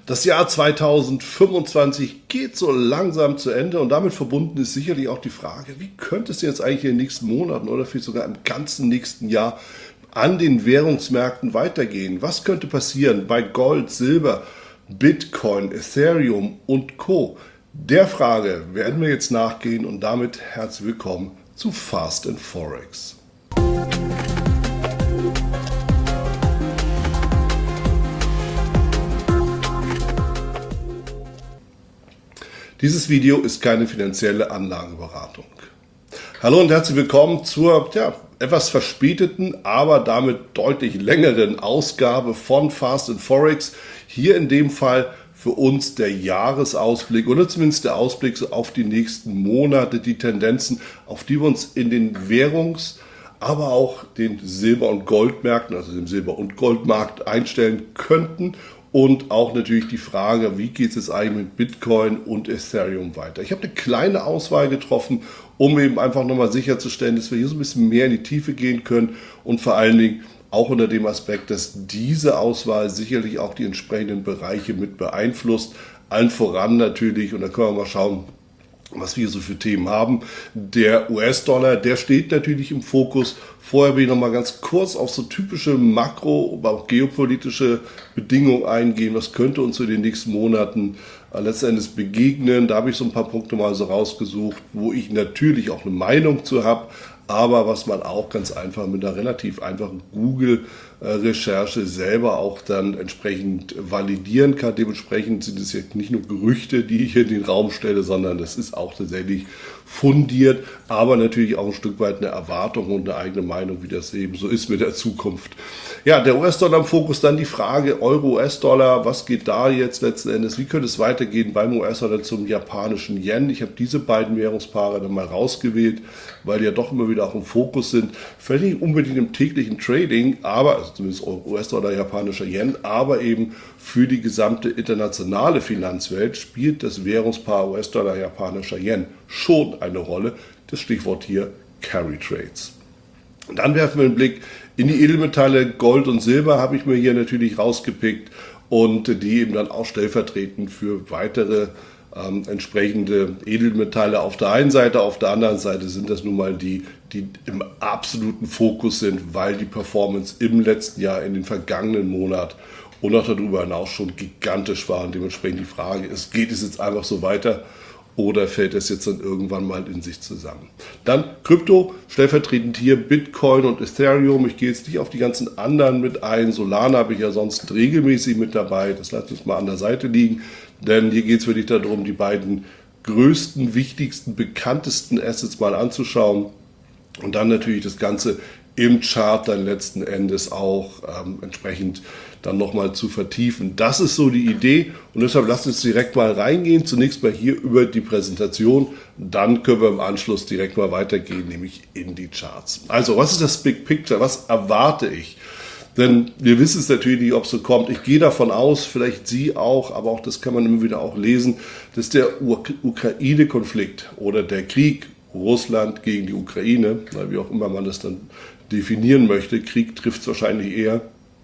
Das Jahr 2025 geht so langsam zu Ende und damit verbunden ist sicherlich auch die Frage, wie könnte es jetzt eigentlich in den nächsten Monaten oder vielleicht sogar im ganzen nächsten Jahr an den Währungsmärkten weitergehen? Was könnte passieren bei Gold, Silber, Bitcoin, Ethereum und Co.? Der Frage werden wir jetzt nachgehen und damit herzlich willkommen zu Fast and Forex. Dieses Video ist keine finanzielle Anlageberatung. Hallo und herzlich willkommen zur etwas verspäteten, aber damit deutlich längeren Ausgabe von Fast and Forex. Hier in dem Fall für uns der Jahresausblick oder zumindest der Ausblick auf die nächsten Monate, die Tendenzen, auf die wir uns in den Währungs-, aber auch den Silber- und Goldmärkten, also dem Silber- und Goldmarkt einstellen könnten. Und auch natürlich die Frage, wie geht es eigentlich mit Bitcoin und Ethereum weiter? Ich habe eine kleine Auswahl getroffen, um eben einfach nochmal sicherzustellen, dass wir hier so ein bisschen mehr in die Tiefe gehen können und vor allen Dingen auch unter dem Aspekt, dass diese Auswahl sicherlich auch die entsprechenden Bereiche mit beeinflusst. Allen voran natürlich, und da können wir mal schauen, was wir so für Themen haben. Der US-Dollar, der steht natürlich im Fokus. Vorher will ich noch mal ganz kurz auf so typische makro-, aber auch geopolitische Bedingungen eingehen. Was könnte uns in den nächsten Monaten letzten Endes begegnen? Da habe ich so ein paar Punkte mal so rausgesucht, wo ich natürlich auch eine Meinung zu habe, aber was man auch ganz einfach mit einer relativ einfachen Google-Recherche selber auch dann entsprechend validieren kann. Dementsprechend sind es jetzt nicht nur Gerüchte, die ich hier in den Raum stelle, sondern das ist auch tatsächlich fundiert, aber natürlich auch ein Stück weit eine Erwartung und eine eigene Meinung, wie das eben so ist mit der Zukunft. Ja, der US-Dollar im Fokus, dann die Frage Euro-US-Dollar, was geht da jetzt letzten Endes, wie könnte es weitergehen beim US-Dollar zum japanischen Yen? Ich habe diese beiden Währungspaare dann mal rausgewählt, weil die ja doch immer wieder auch im Fokus sind, vielleicht nicht unbedingt im täglichen Trading, aber also zumindest US-Dollar, japanischer Yen, aber eben für die gesamte internationale Finanzwelt spielt das Währungspaar US-Dollar, japanischer Yen schon eine Rolle. Das Stichwort hier Carry Trades. Und dann werfen wir einen Blick in die Edelmetalle. Gold und Silber habe ich mir hier natürlich rausgepickt und die eben dann auch stellvertretend für weitere entsprechende Edelmetalle auf der einen Seite. Auf der anderen Seite sind das nun mal die im absoluten Fokus sind, weil die Performance im letzten Jahr, in den vergangenen Monat und auch darüber hinaus schon gigantisch war. Und dementsprechend die Frage ist, geht es jetzt einfach so weiter oder fällt es jetzt dann irgendwann mal in sich zusammen? Dann Krypto, stellvertretend hier Bitcoin und Ethereum. Ich gehe jetzt nicht auf die ganzen anderen mit ein. Solana habe ich ja sonst regelmäßig mit dabei. Das lassen wir uns mal an der Seite liegen. Denn hier geht es wirklich darum, die beiden größten, wichtigsten, bekanntesten Assets mal anzuschauen. Und dann natürlich das Ganze im Chart dann letzten Endes auch entsprechend dann nochmal zu vertiefen. Das ist so die Idee und deshalb lasst uns direkt mal reingehen. Zunächst mal hier über die Präsentation, dann können wir im Anschluss direkt mal weitergehen, nämlich in die Charts. Also, was ist das Big Picture? Was erwarte ich? Denn wir wissen es natürlich nicht, ob es so kommt. Ich gehe davon aus, vielleicht Sie auch, aber auch das kann man immer wieder auch lesen, dass der Ukraine-Konflikt oder der Krieg Russland gegen die Ukraine, wie auch immer man das dann definieren möchte, Krieg trifft es wahrscheinlich eher,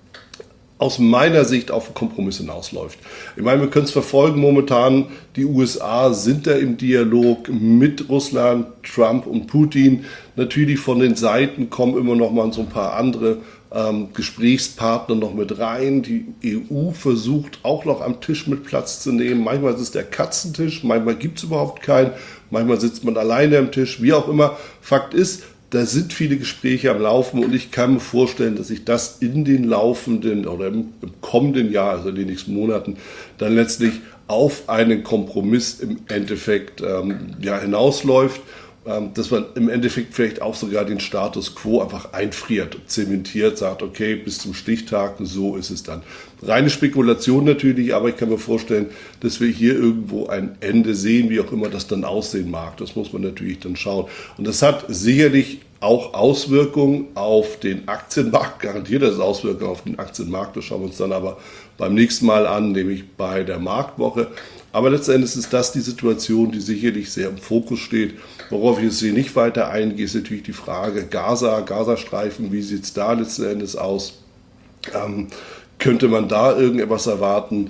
aus meiner Sicht auf Kompromiss hinausläuft. Ich meine, wir können es verfolgen momentan, die USA sind da im Dialog mit Russland, Trump und Putin. Natürlich von den Seiten kommen immer noch mal so ein paar andere Gesprächspartner noch mit rein. Die EU versucht auch noch am Tisch mit Platz zu nehmen. Manchmal ist es der Katzentisch, manchmal gibt es überhaupt keinen, manchmal sitzt man alleine am Tisch, wie auch immer. Fakt ist, da sind viele Gespräche am Laufen und ich kann mir vorstellen, dass sich das in den laufenden oder im kommenden Jahr, also in den nächsten Monaten, dann letztlich auf einen Kompromiss im Endeffekt hinausläuft, dass man im Endeffekt vielleicht auch sogar den Status quo einfach einfriert, zementiert, sagt, okay, bis zum Stichtag, so ist es dann. Reine Spekulation natürlich, aber ich kann mir vorstellen, dass wir hier irgendwo ein Ende sehen, wie auch immer das dann aussehen mag. Das muss man natürlich dann schauen. Und das hat sicherlich auch Auswirkungen auf den Aktienmarkt, garantiert das Auswirkungen auf den Aktienmarkt. Das schauen wir uns dann aber beim nächsten Mal an, nämlich bei der Marktwoche. Aber letztendlich ist das die Situation, die sicherlich sehr im Fokus steht. Worauf ich jetzt hier nicht weiter eingehe, ist natürlich die Frage Gazastreifen, wie sieht es da letzten Endes aus? Könnte man da irgendetwas erwarten?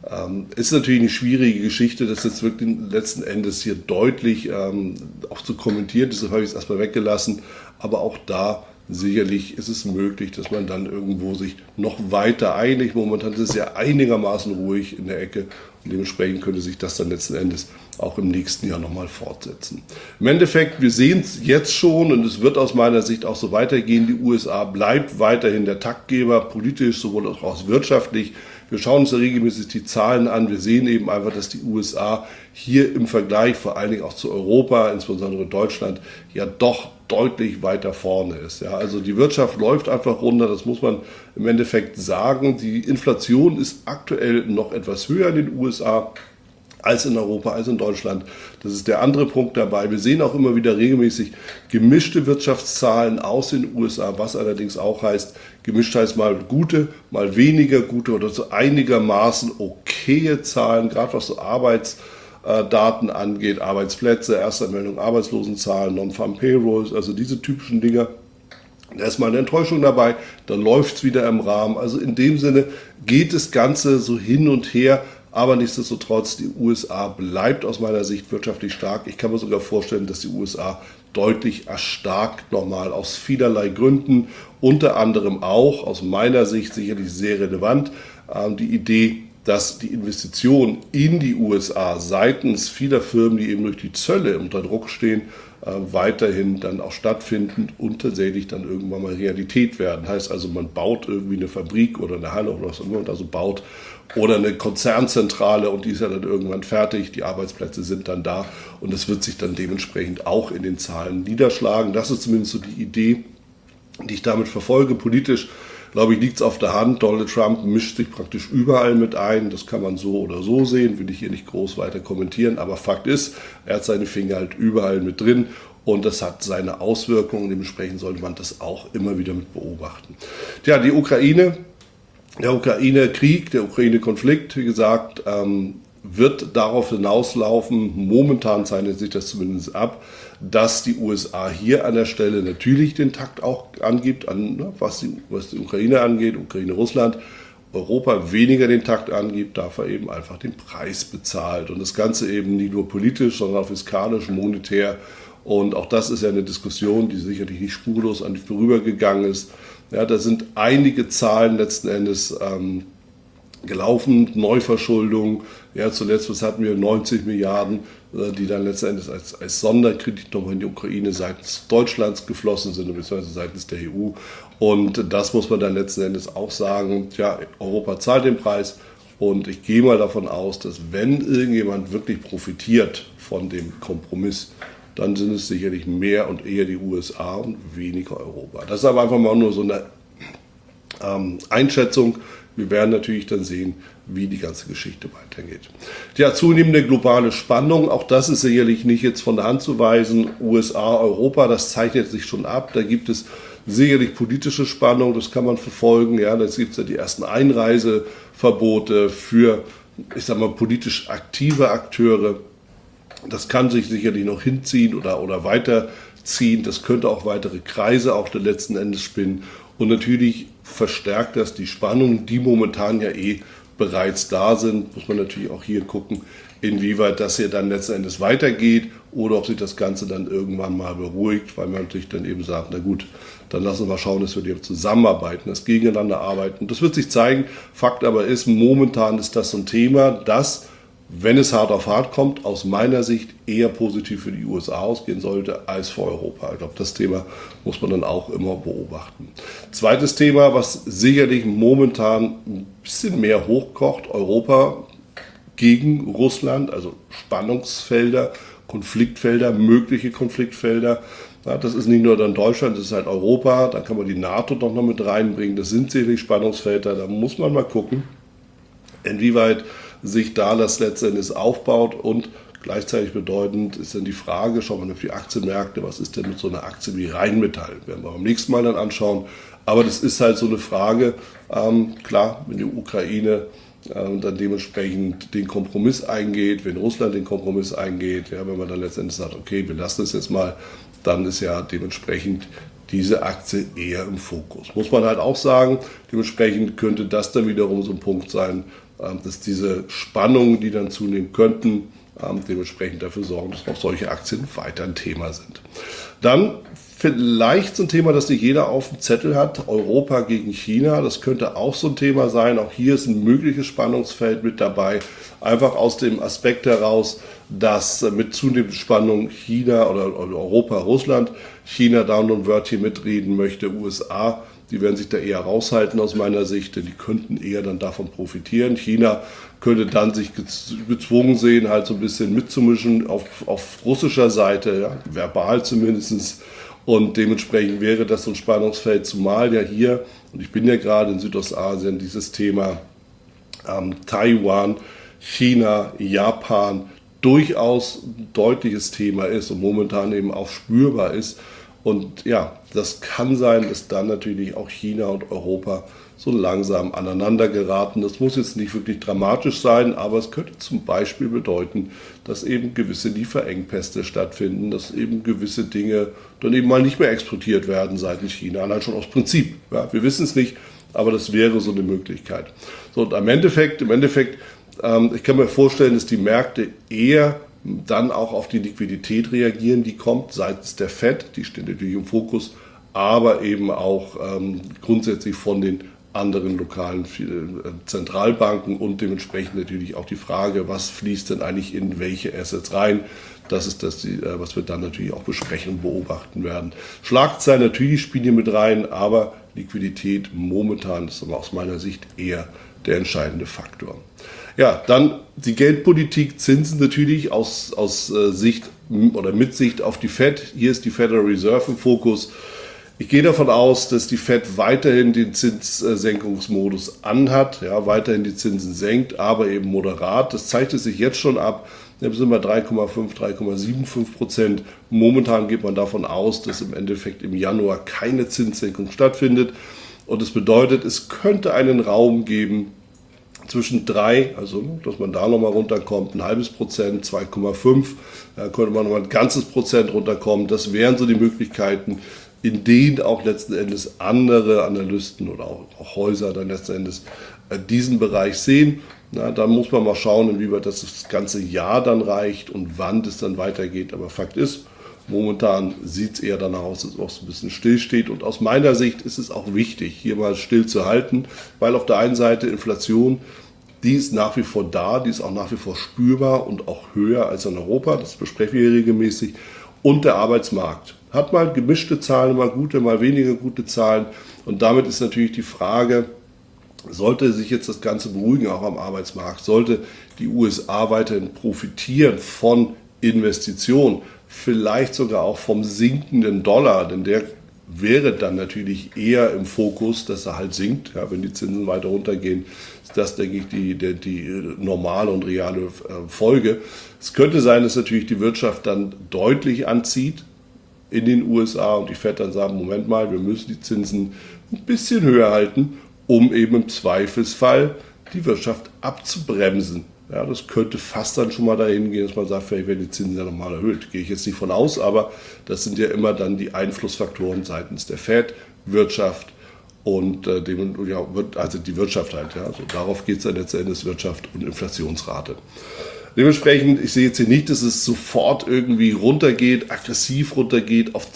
Ist natürlich eine schwierige Geschichte, das jetzt wirklich letzten Endes hier deutlich auch zu kommentieren. Deshalb habe ich es erstmal weggelassen. Aber auch da sicherlich ist es möglich, dass man dann irgendwo sich noch weiter einigt. Momentan ist es ja einigermaßen ruhig in der Ecke und dementsprechend könnte sich das dann letzten Endes auch im nächsten Jahr nochmal fortsetzen. Im Endeffekt, wir sehen es jetzt schon und es wird aus meiner Sicht auch so weitergehen. Die USA bleibt weiterhin der Taktgeber, politisch sowohl auch wirtschaftlich. Wir schauen uns ja regelmäßig die Zahlen an. Wir sehen eben einfach, dass die USA hier im Vergleich vor allen Dingen auch zu Europa, insbesondere Deutschland, ja doch deutlich weiter vorne ist. Ja, also die Wirtschaft läuft einfach runter, das muss man im Endeffekt sagen. Die Inflation ist aktuell noch etwas höher in den USA als in Europa, als in Deutschland. Das ist der andere Punkt dabei. Wir sehen auch immer wieder regelmäßig gemischte Wirtschaftszahlen aus den USA, was allerdings auch heißt, gemischt heißt mal gute, mal weniger gute oder so einigermaßen okaye Zahlen, gerade was so Arbeitsdaten angeht, Arbeitsplätze, Erstanmeldung, Arbeitslosenzahlen, Non-Farm Payrolls, also diese typischen Dinge. Da ist mal eine Enttäuschung dabei, dann läuft es wieder im Rahmen. Also in dem Sinne geht das Ganze so hin und her, aber nichtsdestotrotz, die USA bleibt aus meiner Sicht wirtschaftlich stark. Ich kann mir sogar vorstellen, dass die USA deutlich erstarkt nochmal aus vielerlei Gründen, unter anderem auch aus meiner Sicht sicherlich sehr relevant, die Idee, dass die Investitionen in die USA seitens vieler Firmen, die eben durch die Zölle unter Druck stehen, weiterhin dann auch stattfinden und tatsächlich dann irgendwann mal Realität werden. Heißt also, man baut irgendwie eine Fabrik oder eine Halle oder was immer man da so baut oder eine Konzernzentrale und die ist ja dann irgendwann fertig, die Arbeitsplätze sind dann da und das wird sich dann dementsprechend auch in den Zahlen niederschlagen. Das ist zumindest so die Idee, die ich damit verfolge. Politisch, glaube ich, liegt es auf der Hand. Donald Trump mischt sich praktisch überall mit ein. Das kann man so oder so sehen, will ich hier nicht groß weiter kommentieren. Aber Fakt ist, er hat seine Finger halt überall mit drin und das hat seine Auswirkungen. Dementsprechend sollte man das auch immer wieder mit beobachten. Tja, die Ukraine, der Ukraine-Krieg, der Ukraine-Konflikt, wie gesagt, wird darauf hinauslaufen, momentan zeichnet sich das zumindest ab, dass die USA hier an der Stelle natürlich den Takt auch angibt, was die Ukraine angeht, Ukraine-Russland, Europa weniger den Takt angibt, dafür eben einfach den Preis bezahlt. Und das Ganze eben nicht nur politisch, sondern auch fiskalisch, monetär. Und auch das ist ja eine Diskussion, die sicherlich nicht spurlos an dich vorübergegangen ist. Ja, da sind einige Zahlen letzten Endes gelaufen, Neuverschuldung, ja zuletzt, was hatten wir, 90 Milliarden, die dann letztendlich als Sonderkredit nochmal in die Ukraine seitens Deutschlands geflossen sind, beziehungsweise seitens der EU. Und das muss man dann letzten Endes auch sagen, ja, Europa zahlt den Preis und ich gehe mal davon aus, dass wenn irgendjemand wirklich profitiert von dem Kompromiss, dann sind es sicherlich mehr und eher die USA und weniger Europa. Das ist aber einfach mal nur so eine Einschätzung. Wir werden natürlich dann sehen, wie die ganze Geschichte weitergeht. Ja, zunehmende globale Spannung, auch das ist sicherlich nicht jetzt von der Hand zu weisen. USA, Europa, das zeichnet sich schon ab. Da gibt es sicherlich politische Spannung, das kann man verfolgen. Ja, da gibt es ja die ersten Einreiseverbote für, ich sag mal, politisch aktive Akteure. Das kann sich sicherlich noch hinziehen oder weiterziehen. Das könnte auch weitere Kreise auch der letzten Endes spinnen. Und natürlich verstärkt das die Spannungen, die momentan ja bereits da sind. Muss man natürlich auch hier gucken, inwieweit das hier dann letzten Endes weitergeht oder ob sich das Ganze dann irgendwann mal beruhigt, weil man natürlich dann eben sagt, na gut, dann lassen wir mal schauen, dass wir hier zusammenarbeiten, das gegeneinander arbeiten. Das wird sich zeigen. Fakt aber ist, momentan ist das so ein Thema, das, wenn es hart auf hart kommt, aus meiner Sicht eher positiv für die USA ausgehen sollte als für Europa. Ich glaube, das Thema muss man dann auch immer beobachten. Zweites Thema, was sicherlich momentan ein bisschen mehr hochkocht, Europa gegen Russland, also Spannungsfelder, Konfliktfelder, mögliche Konfliktfelder. Ja, das ist nicht nur dann Deutschland, das ist halt Europa, da kann man die NATO doch noch mit reinbringen. Das sind sicherlich Spannungsfelder, da muss man mal gucken, inwieweit sich da das letztendlich aufbaut und gleichzeitig bedeutend ist dann die Frage, schauen wir auf die Aktienmärkte, was ist denn mit so einer Aktie wie Rheinmetall? Werden wir beim nächsten Mal dann anschauen. Aber das ist halt so eine Frage, klar, wenn die Ukraine dann dementsprechend den Kompromiss eingeht, wenn Russland den Kompromiss eingeht, ja, wenn man dann letztendlich sagt, okay, wir lassen es jetzt mal, dann ist ja dementsprechend diese Aktie eher im Fokus. Muss man halt auch sagen, dementsprechend könnte das dann wiederum so ein Punkt sein, dass diese Spannungen, die dann zunehmen könnten, dementsprechend dafür sorgen, dass auch solche Aktien weiter ein Thema sind. Dann vielleicht so ein Thema, das nicht jeder auf dem Zettel hat, Europa gegen China. Das könnte auch so ein Thema sein. Auch hier ist ein mögliches Spannungsfeld mit dabei. Einfach aus dem Aspekt heraus, dass mit zunehmender Spannung China oder Europa, Russland, China da nur ein Wörtchen mitreden möchte, USA, die werden sich da eher raushalten aus meiner Sicht, denn die könnten eher dann davon profitieren. China könnte dann sich gezwungen sehen, halt so ein bisschen mitzumischen auf russischer Seite, ja, verbal zumindest. Und dementsprechend wäre das so ein Spannungsfeld, zumal ja hier, und ich bin ja gerade in Südostasien, dieses Thema Taiwan, China, Japan durchaus ein deutliches Thema ist und momentan eben auch spürbar ist. Und ja, das kann sein, dass dann natürlich auch China und Europa so langsam aneinander geraten. Das muss jetzt nicht wirklich dramatisch sein, aber es könnte zum Beispiel bedeuten, dass eben gewisse Lieferengpässe stattfinden, dass eben gewisse Dinge dann eben mal nicht mehr exportiert werden seitens China, allein schon aus Prinzip. Ja, wir wissen es nicht, aber das wäre so eine Möglichkeit. So, und im Endeffekt, ich kann mir vorstellen, dass die Märkte eher dann auch auf die Liquidität reagieren, die kommt seitens der Fed, die steht natürlich im Fokus, aber eben auch grundsätzlich von den anderen lokalen Zentralbanken und dementsprechend natürlich auch die Frage, was fließt denn eigentlich in welche Assets rein. Das ist das, was wir dann natürlich auch besprechen und beobachten werden. Schlagzeilen natürlich spielen hier mit rein, aber Liquidität momentan ist aber aus meiner Sicht eher der entscheidende Faktor. Ja, dann die Geldpolitik, Zinsen natürlich aus Sicht oder mit Sicht auf die Fed. Hier ist die Federal Reserve im Fokus. Ich gehe davon aus, dass die Fed weiterhin den Zinssenkungsmodus anhat, ja, weiterhin die Zinsen senkt, aber eben moderat. Das zeichnet sich jetzt schon ab. Wir sind bei 3,5, 3,75%. Momentan geht man davon aus, dass im Endeffekt im Januar keine Zinssenkung stattfindet. Und das bedeutet, es könnte einen Raum geben zwischen 3, also dass man da nochmal runterkommt, ein halbes Prozent, 2,5, da könnte man nochmal ein ganzes Prozent runterkommen. Das wären so die Möglichkeiten, in denen auch letzten Endes andere Analysten oder auch Häuser dann letzten Endes diesen Bereich sehen. Na, dann muss man mal schauen, inwieweit das ganze Jahr dann reicht und wann es dann weitergeht. Aber Fakt ist, momentan sieht es eher danach aus, dass es auch so ein bisschen still steht. Und aus meiner Sicht ist es auch wichtig, hier mal still zu halten, weil auf der einen Seite Inflation, die ist nach wie vor da, die ist auch nach wie vor spürbar und auch höher als in Europa. Das besprechen wir regelmäßig. Und der Arbeitsmarkt hat mal gemischte Zahlen, mal gute, mal weniger gute Zahlen. Und damit ist natürlich die Frage, sollte sich jetzt das Ganze beruhigen, auch am Arbeitsmarkt, sollte die USA weiterhin profitieren von Investitionen, vielleicht sogar auch vom sinkenden Dollar, denn der wäre dann natürlich eher im Fokus, dass er halt sinkt, ja, wenn die Zinsen weiter runtergehen. Ist das, denke ich, die normale und reale Folge. Es könnte sein, dass natürlich die Wirtschaft dann deutlich anzieht in den USA und die Fed dann sagen, Moment mal, wir müssen die Zinsen ein bisschen höher halten, um eben im Zweifelsfall die Wirtschaft abzubremsen. Ja, das könnte fast dann schon mal dahin gehen, dass man sagt, vielleicht werden die Zinsen ja nochmal erhöht. Gehe ich jetzt nicht von aus, aber das sind ja immer dann die Einflussfaktoren seitens der Fed, Wirtschaft und also die Wirtschaft halt. Ja. So, darauf geht es dann letztendlich, Wirtschaft und Inflationsrate. Dementsprechend, ich sehe jetzt hier nicht, dass es sofort irgendwie runtergeht, aggressiv runtergeht auf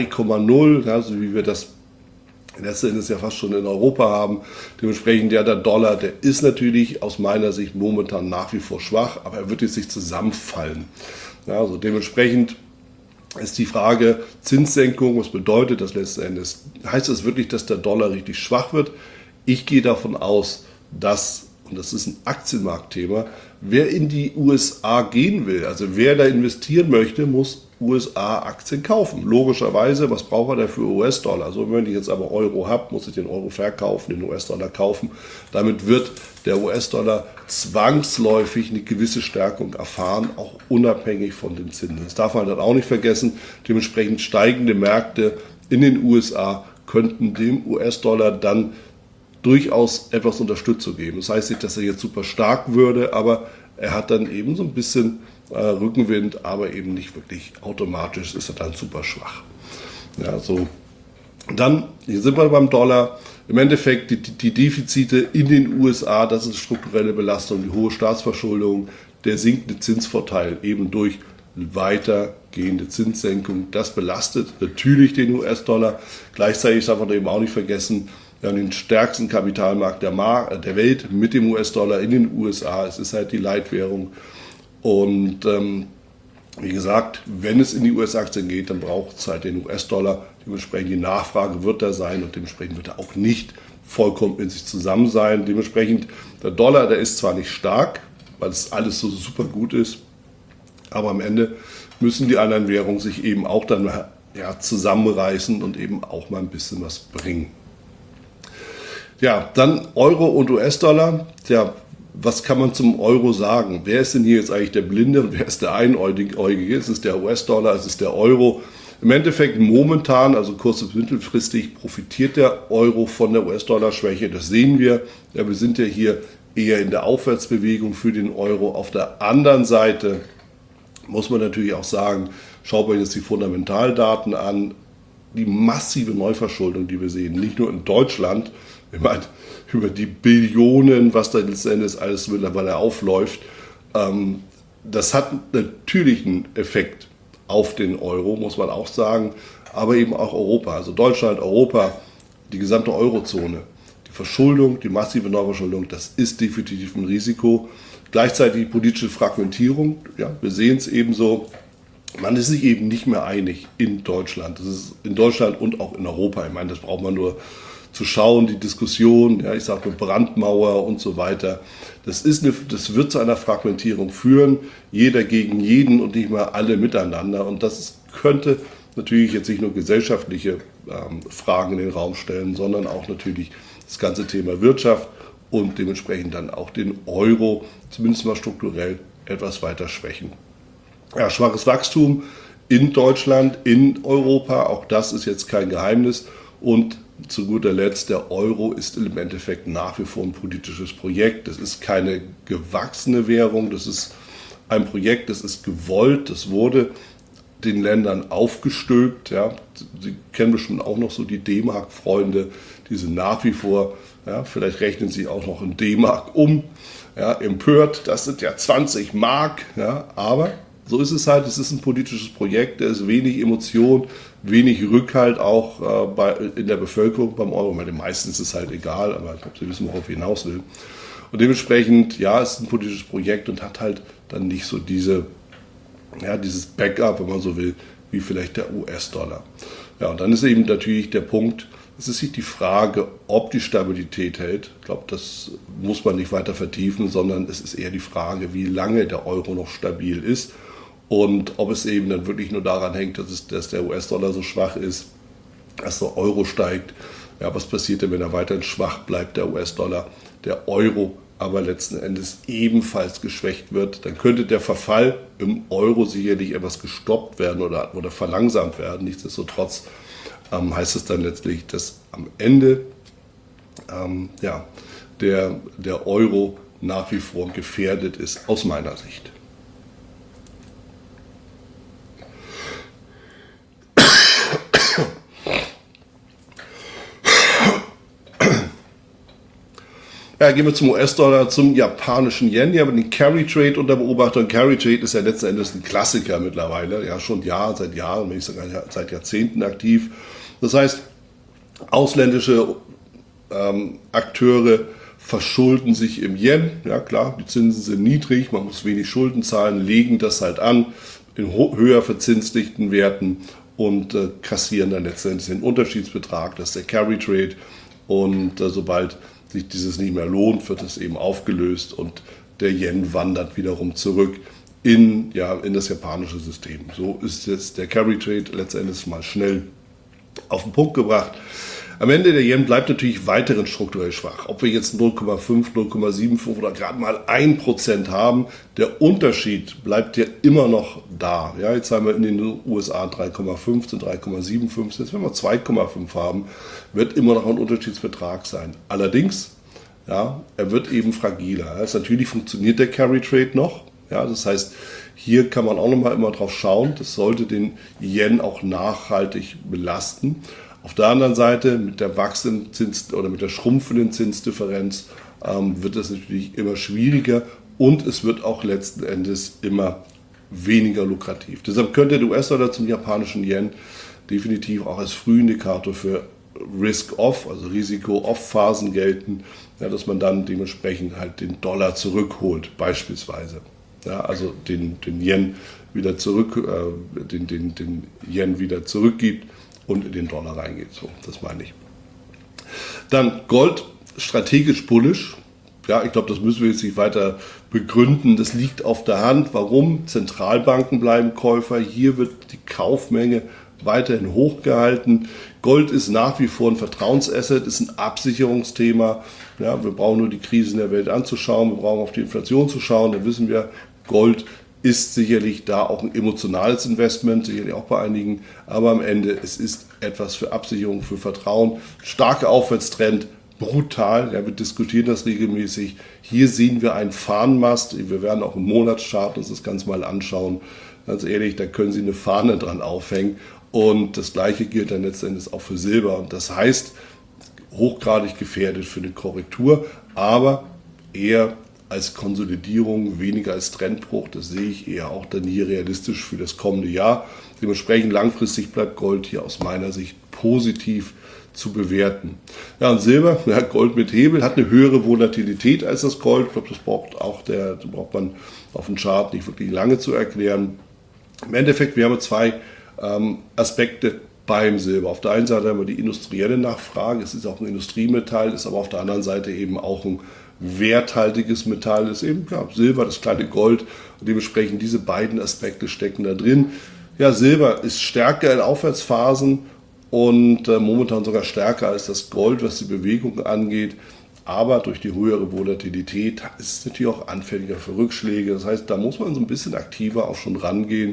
2,0, ja, so wie wir das letzten Endes ja fast schon in Europa haben. Dementsprechend ja, der Dollar, der ist natürlich aus meiner Sicht momentan nach wie vor schwach, aber er wird jetzt nicht zusammenfallen. Ja, also dementsprechend ist die Frage Zinssenkung, was bedeutet das letzten Endes? Heißt das wirklich, dass der Dollar richtig schwach wird? Ich gehe davon aus, dass, und das ist ein Aktienmarktthema, wer in die USA gehen will, also wer da investieren möchte, muss USA-Aktien kaufen. Logischerweise, was braucht er dafür? US-Dollar. Also wenn ich jetzt aber Euro habe, muss ich den Euro verkaufen, den US-Dollar kaufen. Damit wird der US-Dollar zwangsläufig eine gewisse Stärkung erfahren, auch unabhängig von den Zinsen. Das darf man dann auch nicht vergessen. Dementsprechend steigende Märkte in den USA könnten dem US-Dollar dann durchaus etwas Unterstützung geben. Das heißt nicht, dass er jetzt super stark würde, aber er hat dann eben so ein bisschen Rückenwind, aber eben nicht wirklich automatisch ist er dann super schwach. Ja, so Dann, hier sind wir beim Dollar, im Endeffekt die Defizite in den USA, das ist strukturelle Belastung, die hohe Staatsverschuldung, der sinkende Zinsvorteil eben durch weitergehende Zinssenkung. Das belastet natürlich den US-Dollar. Gleichzeitig darf man eben auch nicht vergessen, wir haben den stärksten Kapitalmarkt der Welt mit dem US-Dollar in den USA. Es ist halt die Leitwährung. Und wie gesagt, wenn es in die US-Aktien geht, dann braucht es halt den US-Dollar. Dementsprechend die Nachfrage wird da sein und dementsprechend wird er auch nicht vollkommen in sich zusammen sein. Dementsprechend der Dollar, der ist zwar nicht stark, weil es alles so super gut ist, aber am Ende müssen die anderen Währungen sich eben auch dann zusammenreißen und eben auch mal ein bisschen was bringen. Ja, dann Euro und US-Dollar. Ja, was kann man zum Euro sagen? Wer ist denn hier jetzt eigentlich der Blinde und wer ist der Einäugige? Ist es der US-Dollar, ist es der Euro? Im Endeffekt momentan, also kurz- bis mittelfristig, profitiert der Euro von der US-Dollar-Schwäche. Das sehen wir. Ja, wir sind ja hier eher in der Aufwärtsbewegung für den Euro. Auf der anderen Seite muss man natürlich auch sagen, schaut man jetzt die Fundamentaldaten an, die massive Neuverschuldung, die wir sehen, nicht nur in Deutschland, ich meine, über die Billionen, was da letztendlich alles mittlerweile aufläuft, das hat natürlich einen Effekt auf den Euro, muss man auch sagen, aber eben auch Europa, also Deutschland, Europa, die gesamte Eurozone. Die Verschuldung, die massive Neuverschuldung, das ist definitiv ein Risiko. Gleichzeitig die politische Fragmentierung, ja, wir sehen es eben so, man ist sich eben nicht mehr einig in Deutschland. Das ist in Deutschland und auch in Europa. Ich meine, das braucht man nur zu schauen, die Diskussion, ja, ich sage nur Brandmauer und so weiter. Das wird zu einer Fragmentierung führen, jeder gegen jeden und nicht mehr alle miteinander. Und das könnte natürlich jetzt nicht nur gesellschaftliche Fragen in den Raum stellen, sondern auch natürlich das ganze Thema Wirtschaft und dementsprechend dann auch den Euro zumindest mal strukturell etwas weiter schwächen. Ja, schwaches Wachstum in Deutschland, in Europa, auch das ist jetzt kein Geheimnis. Und zu guter Letzt, der Euro ist im Endeffekt nach wie vor ein politisches Projekt. Das ist keine gewachsene Währung, das ist ein Projekt, das ist gewollt, das wurde den Ländern aufgestülpt. Ja. Sie kennen bestimmt auch noch so die D-Mark-Freunde, die sind nach wie vor, ja, vielleicht rechnen sie auch noch in D-Mark um, ja, empört, das sind ja 20 Mark, ja, aber so ist es halt, es ist ein politisches Projekt, da ist wenig Emotion, wenig Rückhalt auch in der Bevölkerung beim Euro. Bei den meisten ist es halt egal, aber ich glaube, Sie wissen, worauf ich hinaus will. Und dementsprechend, ja, es ist ein politisches Projekt und hat halt dann nicht so dieses Backup, wenn man so will, wie vielleicht der US-Dollar. Ja, und dann ist eben natürlich der Punkt, es ist nicht die Frage, ob die Stabilität hält. Ich glaube, das muss man nicht weiter vertiefen, sondern es ist eher die Frage, wie lange der Euro noch stabil ist. Und ob es eben dann wirklich nur daran hängt, dass der US-Dollar so schwach ist, dass der Euro steigt. Ja, was passiert denn, wenn er weiterhin schwach bleibt, der US-Dollar, der Euro aber letzten Endes ebenfalls geschwächt wird? Dann könnte der Verfall im Euro sicherlich etwas gestoppt werden oder verlangsamt werden. Nichtsdestotrotz heißt es dann letztlich, dass am Ende der Euro nach wie vor gefährdet ist, aus meiner Sicht. Ja, gehen wir zum US-Dollar, zum japanischen Yen. Hier haben wir den Carry Trade unter Beobachtung. Carry Trade ist ja letzten Endes ein Klassiker mittlerweile, ja schon seit Jahren, wenn ich sogar seit Jahrzehnten aktiv. Das heißt, ausländische Akteure verschulden sich im Yen. Ja klar, die Zinsen sind niedrig, man muss wenig Schulden zahlen, legen das halt an in höher verzinslichten Werten und kassieren dann letztendlich den Unterschiedsbetrag, das ist der Carry Trade. Und sobald sich dieses nicht mehr lohnt, wird es eben aufgelöst und der Yen wandert wiederum zurück in das japanische System. So ist jetzt der Carry Trade letztendlich mal schnell auf den Punkt gebracht. Am Ende der Yen bleibt natürlich weiterhin strukturell schwach. Ob wir jetzt 0,5, 0,75 oder gerade mal 1% haben, der Unterschied bleibt ja immer noch da. Ja, jetzt haben wir in den USA 3,5 zu 3,75. Jetzt, wenn wir 2,5 haben, wird immer noch ein Unterschiedsbetrag sein. Allerdings, ja, er wird eben fragiler. Also natürlich funktioniert der Carry Trade noch. Ja, das heißt, hier kann man auch noch mal immer drauf schauen. Das sollte den Yen auch nachhaltig belasten. Auf der anderen Seite mit der wachsenden mit der schrumpfenden Zinsdifferenz wird es natürlich immer schwieriger und es wird auch letzten Endes immer weniger lukrativ. Deshalb könnte der US-Dollar zum japanischen Yen definitiv auch als Frühindikator für Risk-Off, also Risiko-Off-Phasen gelten, ja, dass man dann dementsprechend halt den Dollar zurückholt, beispielsweise. Ja, also den Yen wieder den Yen wieder zurückgibt und in den Dollar reingeht. So, das meine ich. Dann Gold, strategisch bullish. Ja, ich glaube, das müssen wir jetzt nicht weiter begründen. Das liegt auf der Hand. Warum? Zentralbanken bleiben Käufer. Hier wird die Kaufmenge weiterhin hochgehalten. Gold ist nach wie vor ein Vertrauensasset, ist ein Absicherungsthema. Ja, wir brauchen nur die Krisen der Welt anzuschauen, wir brauchen auf die Inflation zu schauen. Dann wissen wir, Gold ist sicherlich da auch ein emotionales Investment, sicherlich auch bei einigen. Aber am Ende, es ist etwas für Absicherung, für Vertrauen. Starker Aufwärtstrend, brutal. Ja, wir diskutieren das regelmäßig. Hier sehen wir einen Fahnenmast. Wir werden auch im Monatschart uns das Ganze mal anschauen. Ganz ehrlich, da können Sie eine Fahne dran aufhängen. Und das Gleiche gilt dann letztendlich auch für Silber. Und das heißt, hochgradig gefährdet für eine Korrektur, aber eher als Konsolidierung, weniger als Trendbruch. Das sehe ich eher auch dann hier realistisch für das kommende Jahr. Dementsprechend langfristig bleibt Gold hier aus meiner Sicht positiv zu bewerten. Ja, und Silber, ja, Gold mit Hebel, hat eine höhere Volatilität als das Gold. Ich glaube, das braucht man auf dem Chart nicht wirklich lange zu erklären. Im Endeffekt, wir haben zwei Aspekte beim Silber. Auf der einen Seite haben wir die industrielle Nachfrage, es ist auch ein Industriemetall, ist aber auf der anderen Seite eben auch ein werthaltiges Metall, ist eben Silber, das kleine Gold und dementsprechend diese beiden Aspekte stecken da drin. Ja, Silber ist stärker in Aufwärtsphasen und momentan sogar stärker als das Gold, was die Bewegung angeht. Aber durch die höhere Volatilität ist es natürlich auch anfälliger für Rückschläge. Das heißt, da muss man so ein bisschen aktiver auch schon rangehen.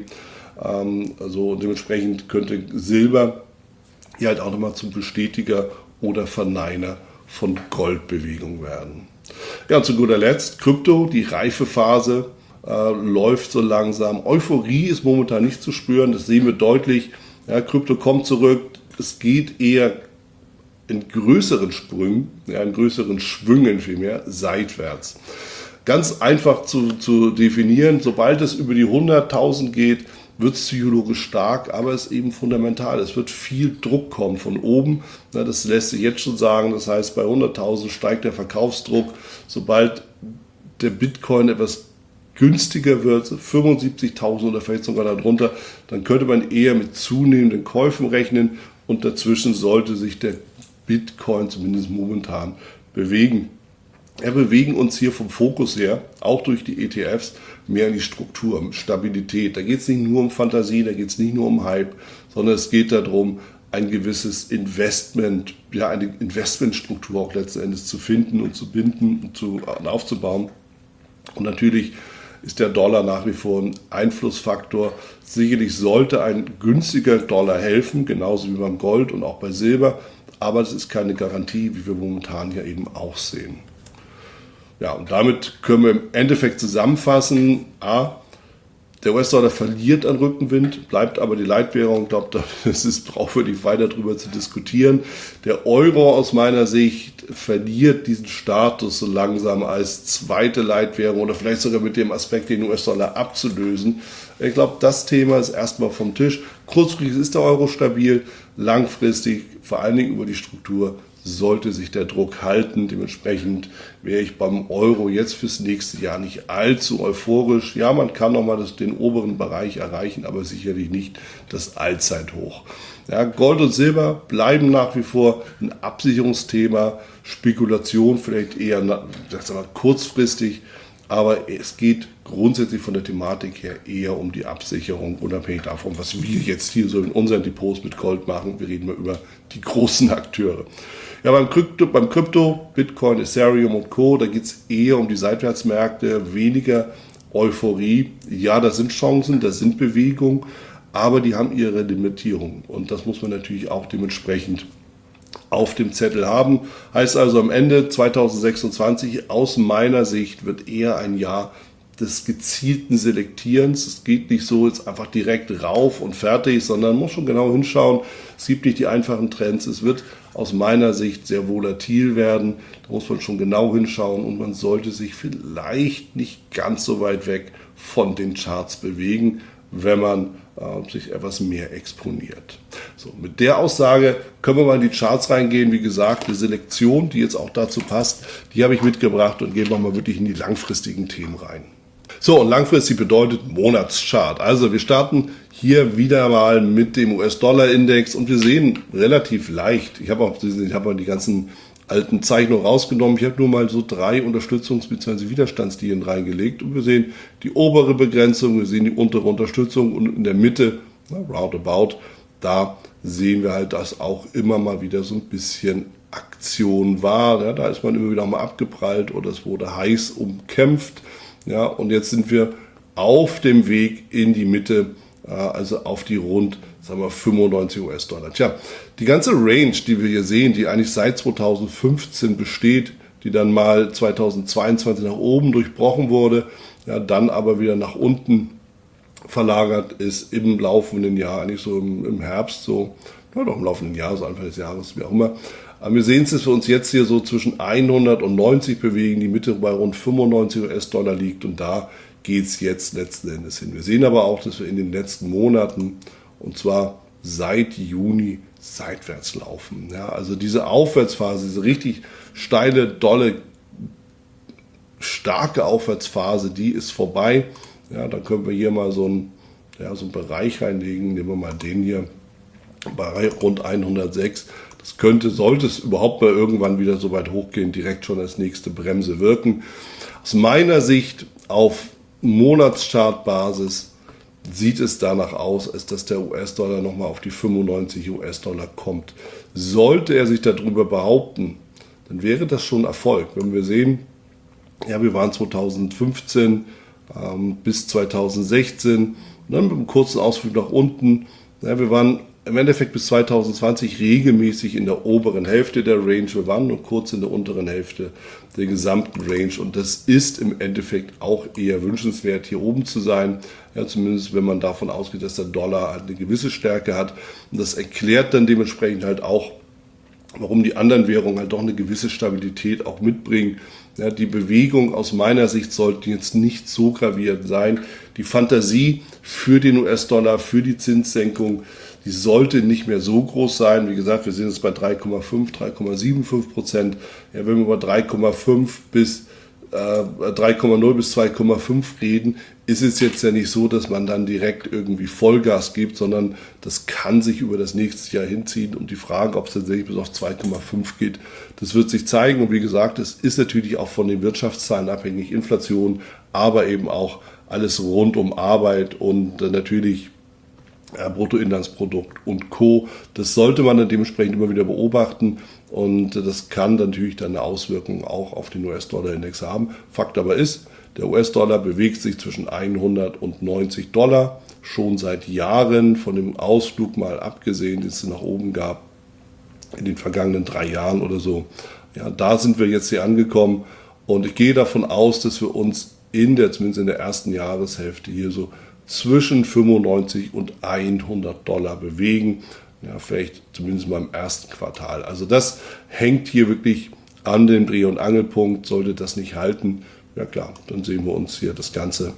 Also dementsprechend könnte Silber hier halt auch nochmal zum Bestätiger oder Verneiner von Goldbewegung werden. Ja, und zu guter Letzt Krypto, die Reifephase läuft so langsam. Euphorie ist momentan nicht zu spüren, das sehen wir deutlich. Ja, Krypto kommt zurück, es geht eher in größeren Sprüngen, ja, in größeren Schwüngen vielmehr, seitwärts. Ganz einfach zu definieren, sobald es über die 100.000 geht, wird es psychologisch stark, aber es ist eben fundamental. Es wird viel Druck kommen von oben. Ja, das lässt sich jetzt schon sagen. Das heißt, bei 100.000 steigt der Verkaufsdruck. Sobald der Bitcoin etwas günstiger wird, 75.000 oder vielleicht sogar darunter, dann könnte man eher mit zunehmenden Käufen rechnen und dazwischen sollte sich der Bitcoin zumindest momentan bewegen. Wir bewegen uns hier vom Fokus her, auch durch die ETFs, mehr in die Struktur, Stabilität. Da geht es nicht nur um Fantasie, da geht es nicht nur um Hype, sondern es geht darum, ein gewisses Investment, ja, eine Investmentstruktur auch letzten Endes zu finden und zu binden und aufzubauen. Und natürlich ist der Dollar nach wie vor ein Einflussfaktor. Sicherlich sollte ein günstiger Dollar helfen, genauso wie beim Gold und auch bei Silber, aber das ist keine Garantie, wie wir momentan ja eben auch sehen. Ja, und damit können wir im Endeffekt zusammenfassen, der US-Dollar verliert an Rückenwind, bleibt aber die Leitwährung. Ich glaube, das braucht wirklich weiter darüber zu diskutieren. Der Euro aus meiner Sicht verliert diesen Status so langsam als zweite Leitwährung oder vielleicht sogar mit dem Aspekt, den US-Dollar abzulösen. Ich glaube, das Thema ist erstmal vom Tisch. Kurzfristig ist der Euro stabil, langfristig, vor allen Dingen über die Struktur, sollte sich der Druck halten. Dementsprechend wäre ich beim Euro jetzt fürs nächste Jahr nicht allzu euphorisch. Ja, man kann nochmal den oberen Bereich erreichen, aber sicherlich nicht das Allzeithoch. Ja, Gold und Silber bleiben nach wie vor ein Absicherungsthema. Spekulation vielleicht eher kurzfristig, aber es geht grundsätzlich von der Thematik her eher um die Absicherung, unabhängig davon, was wir jetzt hier so in unseren Depots mit Gold machen. Wir reden mal über die großen Akteure. Ja, beim Krypto, Bitcoin, Ethereum und Co., da geht es eher um die Seitwärtsmärkte, weniger Euphorie. Ja, da sind Chancen, da sind Bewegungen, aber die haben ihre Limitierung. Und das muss man natürlich auch dementsprechend auf dem Zettel haben. Heißt also am Ende 2026 aus meiner Sicht wird eher ein Jahr des gezielten Selektierens. Es geht nicht so jetzt einfach direkt rauf und fertig, sondern man muss schon genau hinschauen. Es gibt nicht die einfachen Trends. Es wird aus meiner Sicht sehr volatil werden. Da muss man schon genau hinschauen und man sollte sich vielleicht nicht ganz so weit weg von den Charts bewegen, wenn man sich etwas mehr exponiert. So, mit der Aussage können wir mal in die Charts reingehen. Wie gesagt, die Selektion, die jetzt auch dazu passt, die habe ich mitgebracht und gehen wir mal wirklich in die langfristigen Themen rein. So, und langfristig bedeutet Monatschart. Also wir starten hier wieder mal mit dem US-Dollar-Index und wir sehen relativ leicht, ich habe mal die ganzen alten Zeichnungen rausgenommen, ich habe nur mal so 3 Unterstützungs- bzw. Widerstandslinien reingelegt und wir sehen die obere Begrenzung, wir sehen die untere Unterstützung und in der Mitte, roundabout, da sehen wir halt, dass auch immer mal wieder so ein bisschen Aktion war. Ja, da ist man immer wieder mal abgeprallt oder es wurde heiß umkämpft. Ja, und jetzt sind wir auf dem Weg in die Mitte, also auf die rund, sagen wir, 95 US-Dollar. Tja, die ganze Range, die wir hier sehen, die eigentlich seit 2015 besteht, die dann mal 2022 nach oben durchbrochen wurde, ja, dann aber wieder nach unten verlagert ist im laufenden Jahr, eigentlich so im Herbst, so, ja, doch im laufenden Jahr, so Anfang des Jahres, wie auch immer. Aber wir sehen es, dass wir uns jetzt hier so zwischen 100 und 90 bewegen, die Mitte bei rund 95 US-Dollar liegt und da geht es jetzt letzten Endes hin. Wir sehen aber auch, dass wir in den letzten Monaten, und zwar seit Juni, seitwärts laufen. Ja, also diese Aufwärtsphase, diese richtig steile, dolle, starke Aufwärtsphase, die ist vorbei. Ja, dann können wir hier mal so einen Bereich reinlegen, nehmen wir mal den hier, bei rund 106. Das sollte es überhaupt mal irgendwann wieder so weit hochgehen, direkt schon als nächste Bremse wirken. Aus meiner Sicht auf Monatschartbasis sieht es danach aus, als dass der US-Dollar nochmal auf die 95 US-Dollar kommt. Sollte er sich darüber behaupten, dann wäre das schon Erfolg. Wenn wir sehen, ja, wir waren 2015 bis 2016, dann mit einem kurzen Ausflug nach unten. Ja, wir waren im Endeffekt bis 2020 regelmäßig in der oberen Hälfte der Range. Wir waren nur kurz in der unteren Hälfte der gesamten Range. Und das ist im Endeffekt auch eher wünschenswert, hier oben zu sein. Ja, zumindest wenn man davon ausgeht, dass der Dollar halt eine gewisse Stärke hat. Und das erklärt dann dementsprechend halt auch, warum die anderen Währungen halt doch eine gewisse Stabilität auch mitbringen. Ja, die Bewegung aus meiner Sicht sollte jetzt nicht so gravierend sein. Die Fantasie für den US-Dollar, für die Zinssenkung, die sollte nicht mehr so groß sein. Wie gesagt, wir sehen es bei 3,5, 3,75%. Ja, wenn wir über 3,0 bis 2,5 reden, ist es jetzt ja nicht so, dass man dann direkt irgendwie Vollgas gibt, sondern das kann sich über das nächste Jahr hinziehen. Und die Frage, ob es tatsächlich bis auf 2,5 geht, das wird sich zeigen. Und wie gesagt, es ist natürlich auch von den Wirtschaftszahlen abhängig, Inflation, aber eben auch alles rund um Arbeit und natürlich Bruttoinlandsprodukt und Co. Das sollte man dann dementsprechend immer wieder beobachten und das kann natürlich dann eine Auswirkung auch auf den US-Dollar-Index haben. Fakt aber ist, der US-Dollar bewegt sich zwischen 100 und 90 Dollar, schon seit Jahren, von dem Ausflug mal abgesehen, den es nach oben gab in den vergangenen 3 Jahren oder so. Ja, da sind wir jetzt hier angekommen und ich gehe davon aus, dass wir uns zumindest in der ersten Jahreshälfte hier so zwischen 95 und 100 Dollar bewegen, ja, vielleicht zumindest mal im ersten Quartal. Also das hängt hier wirklich an dem Dreh- und Angelpunkt. Sollte das nicht halten, ja klar, dann sehen wir uns hier das Ganze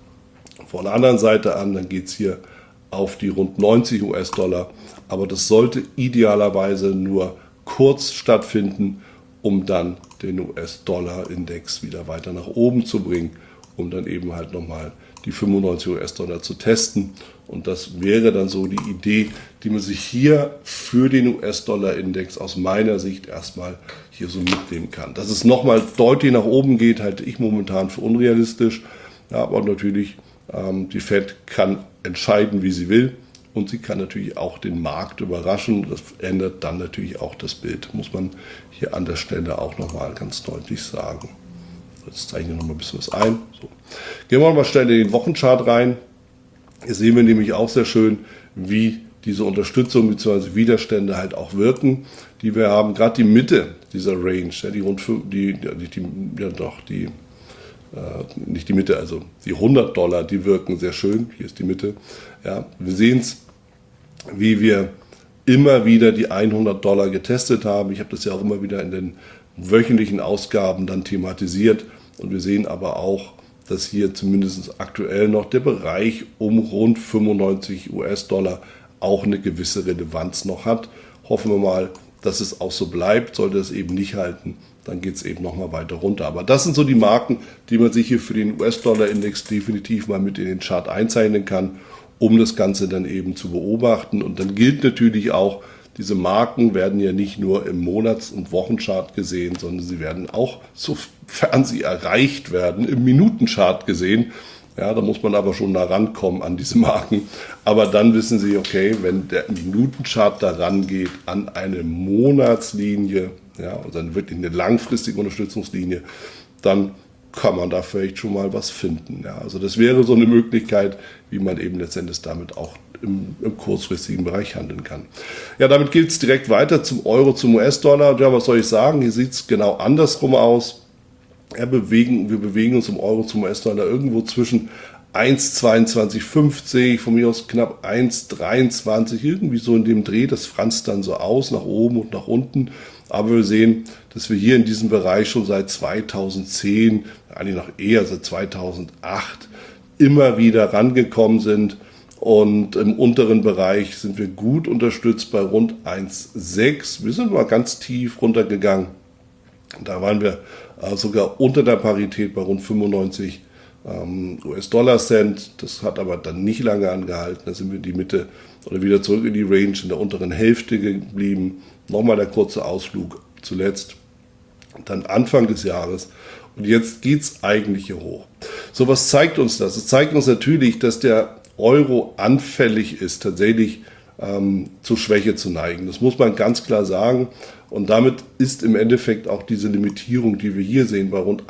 von der anderen Seite an. Dann geht es hier auf die rund 90 US-Dollar. Aber das sollte idealerweise nur kurz stattfinden, um dann den US-Dollar-Index wieder weiter nach oben zu bringen, um dann eben halt nochmal die 95 US-Dollar zu testen. Und das wäre dann so die Idee, die man sich hier für den US-Dollar-Index aus meiner Sicht erstmal hier so mitnehmen kann. Dass es nochmal deutlich nach oben geht, halte ich momentan für unrealistisch. Ja, aber natürlich, die Fed kann entscheiden, wie sie will. Und sie kann natürlich auch den Markt überraschen. Das ändert dann natürlich auch das Bild. Muss man hier an der Stelle auch nochmal ganz deutlich sagen. Jetzt zeichne ich noch mal ein bisschen was ein. So. Gehen wir mal schnell in den Wochenchart rein. Hier sehen wir nämlich auch sehr schön, wie diese Unterstützung bzw. Widerstände halt auch wirken, die wir haben. Gerade die Mitte dieser Range, ja, die nicht die Mitte, also die $100, die wirken sehr schön. Hier ist die Mitte. Ja, wir sehen es, wie wir immer wieder die $100 getestet haben. Ich habe das ja auch immer wieder in den wöchentlichen Ausgaben dann thematisiert. Und wir sehen aber auch, dass hier zumindest aktuell noch der Bereich um rund 95 US-Dollar auch eine gewisse Relevanz noch hat. Hoffen wir mal, dass es auch so bleibt. Sollte es eben nicht halten, dann geht es eben nochmal weiter runter. Aber das sind so die Marken, die man sich hier für den US-Dollar-Index definitiv mal mit in den Chart einzeichnen kann, um das Ganze dann eben zu beobachten. Und dann gilt natürlich auch, diese Marken werden ja nicht nur im Monats- und Wochenchart gesehen, sondern sie werden auch, sofern sie erreicht werden, im Minutenchart gesehen. Ja, da muss man aber schon nah rankommen an diese Marken. Aber dann wissen Sie, okay, wenn der Minutenchart da rangeht an eine Monatslinie, ja, also dann wirklich eine langfristige Unterstützungslinie, dann kann man da vielleicht schon mal was finden. Ja, also das wäre so eine Möglichkeit, wie man eben letztendlich damit auch im kurzfristigen Bereich handeln kann. Ja, damit geht es direkt weiter zum Euro, zum US-Dollar. Ja, was soll ich sagen? Hier sieht es genau andersrum aus. Wir bewegen uns im Euro zum US-Dollar irgendwo zwischen 1,2250, von mir aus knapp 1,23, irgendwie so in dem Dreh. Das franzt dann so aus, nach oben und nach unten. Aber wir sehen, dass wir hier in diesem Bereich schon seit 2010, eigentlich noch eher seit 2008, immer wieder rangekommen sind. Und im unteren Bereich sind wir gut unterstützt bei rund 1,6. Wir sind mal ganz tief runtergegangen. Da waren wir sogar unter der Parität bei rund 95 US-Dollar-Cent. Das hat aber dann nicht lange angehalten. Da sind wir in die Mitte oder wieder zurück in die Range in der unteren Hälfte geblieben. Nochmal der kurze Ausflug zuletzt. Dann Anfang des Jahres. Und jetzt geht es eigentlich hier hoch. So, was zeigt uns das? Es zeigt uns natürlich, dass der Euro anfällig ist, tatsächlich zur Schwäche zu neigen. Das muss man ganz klar sagen. Und damit ist im Endeffekt auch diese Limitierung, die wir hier sehen, bei rund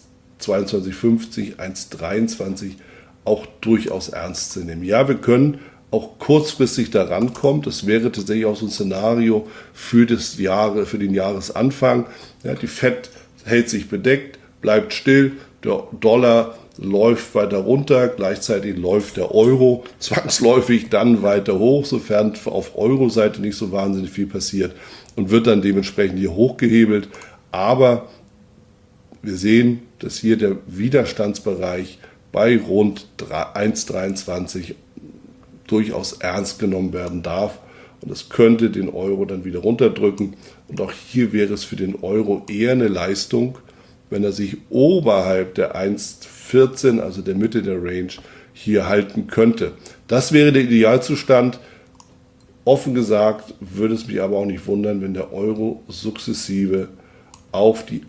1,2250, 1,23 auch durchaus ernst zu nehmen. Ja, wir können auch kurzfristig da rankommen. Das wäre tatsächlich auch so ein Szenario für den Jahresanfang. Ja, die Fed hält sich bedeckt, bleibt still, der Dollar läuft weiter runter, gleichzeitig läuft der Euro zwangsläufig dann weiter hoch, sofern auf Euro-Seite nicht so wahnsinnig viel passiert und wird dann dementsprechend hier hochgehebelt. Aber wir sehen, dass hier der Widerstandsbereich bei rund 1,23 durchaus ernst genommen werden darf. Und das könnte den Euro dann wieder runterdrücken. Und auch hier wäre es für den Euro eher eine Leistung, wenn er sich oberhalb der 1,14, also der Mitte der Range, hier halten könnte. Das wäre der Idealzustand. Offen gesagt würde es mich aber auch nicht wundern, wenn der Euro sukzessive auf die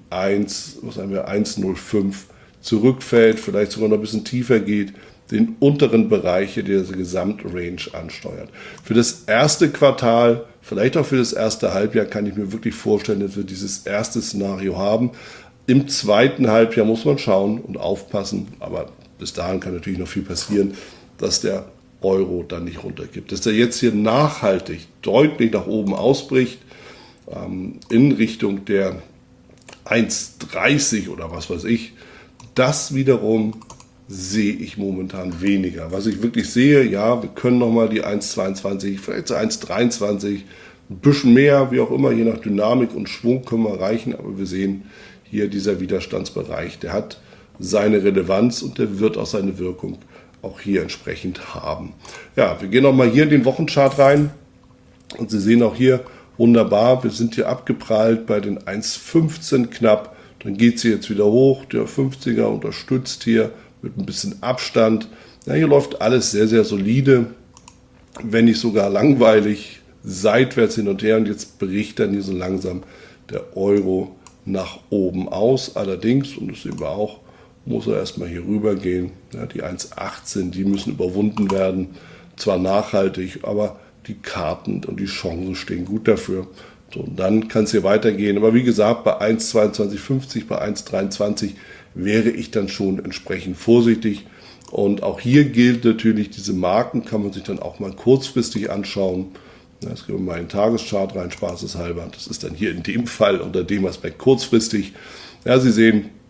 1,05 zurückfällt, vielleicht sogar noch ein bisschen tiefer geht, den unteren Bereich der Gesamtrange ansteuert. Für das erste Quartal, vielleicht auch für das erste Halbjahr, kann ich mir wirklich vorstellen, dass wir dieses erste Szenario haben. Im zweiten Halbjahr muss man schauen und aufpassen, aber bis dahin kann natürlich noch viel passieren, dass der Euro dann nicht runtergibt. Dass er jetzt hier nachhaltig deutlich nach oben ausbricht, in Richtung der 1,30 oder was weiß ich, das wiederum sehe ich momentan weniger. Was ich wirklich sehe, ja, wir können nochmal die 1,22, vielleicht so 1,23, ein bisschen mehr, wie auch immer, je nach Dynamik und Schwung können wir erreichen, aber wir sehen hier dieser Widerstandsbereich, der hat seine Relevanz und der wird auch seine Wirkung auch hier entsprechend haben. Ja, wir gehen nochmal hier in den Wochenchart rein und Sie sehen auch hier wunderbar, wir sind hier abgeprallt bei den 1,15 knapp, dann geht sie jetzt wieder hoch, der 50er unterstützt hier mit ein bisschen Abstand. Ja, hier läuft alles sehr, sehr solide, wenn nicht sogar langweilig, seitwärts hin und her und jetzt bricht dann hier so langsam der Euro nach oben aus. Allerdings, und das sehen wir auch, muss er erstmal hier rüber gehen. Ja, die 1,18, die müssen überwunden werden. Zwar nachhaltig, aber die Karten und die Chancen stehen gut dafür. So, und dann kann es hier weitergehen. Aber wie gesagt, bei 1,2250, bei 1,23 wäre ich dann schon entsprechend vorsichtig. Und auch hier gilt natürlich, diese Marken kann man sich dann auch mal kurzfristig anschauen. Jetzt gehen wir mal in den Tageschart rein, spaßeshalber. Das ist dann hier in dem Fall unter dem Aspekt kurzfristig. Ja, Sie sehen,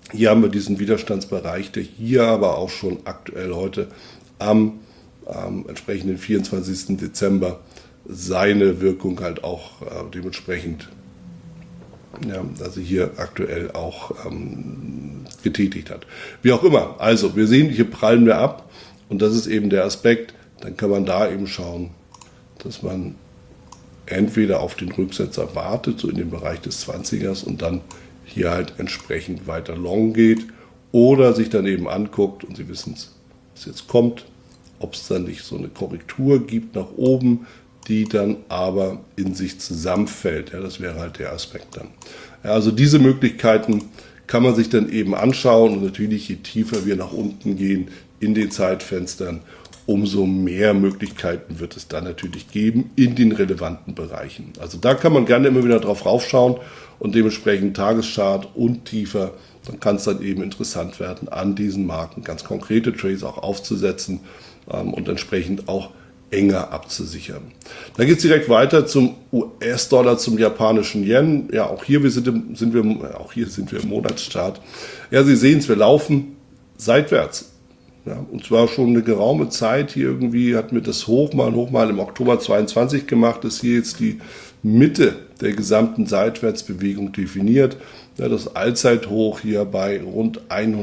Hier haben wir diesen Widerstandsbereich, der hier aber auch schon aktuell heute am entsprechenden 24. Dezember seine Wirkung halt auch dementsprechend, ja, also hier aktuell auch getätigt hat. Wie auch immer, also wir sehen, hier prallen wir ab und das ist eben der Aspekt, dann kann man da eben schauen, dass man entweder auf den Rücksetzer wartet, so in dem Bereich des 20ers und dann hier halt entsprechend weiter long geht oder sich dann eben anguckt und Sie wissen es, was jetzt kommt, ob es dann nicht so eine Korrektur gibt nach oben, die dann aber in sich zusammenfällt. Ja, das wäre halt der Aspekt dann. Ja, also diese Möglichkeiten kann man sich dann eben anschauen und natürlich je tiefer wir nach unten gehen in den Zeitfenstern, umso mehr Möglichkeiten wird es dann natürlich geben in den relevanten Bereichen. Also da kann man gerne immer wieder drauf raufschauen und dementsprechend Tageschart und tiefer, dann kann es dann eben interessant werden, an diesen Marken ganz konkrete Trades auch aufzusetzen und entsprechend auch enger abzusichern. Dann geht es direkt weiter zum US-Dollar, zum japanischen Yen. Ja, auch hier sind wir im Monatschart. Ja, Sie sehen es, wir laufen seitwärts. Ja, und zwar schon eine geraume Zeit. Hier irgendwie hat mir das Hoch mal im Oktober 22 gemacht. Das ist hier jetzt die Mitte der gesamten Seitwärtsbewegung definiert. Ja, das Allzeithoch hier bei rund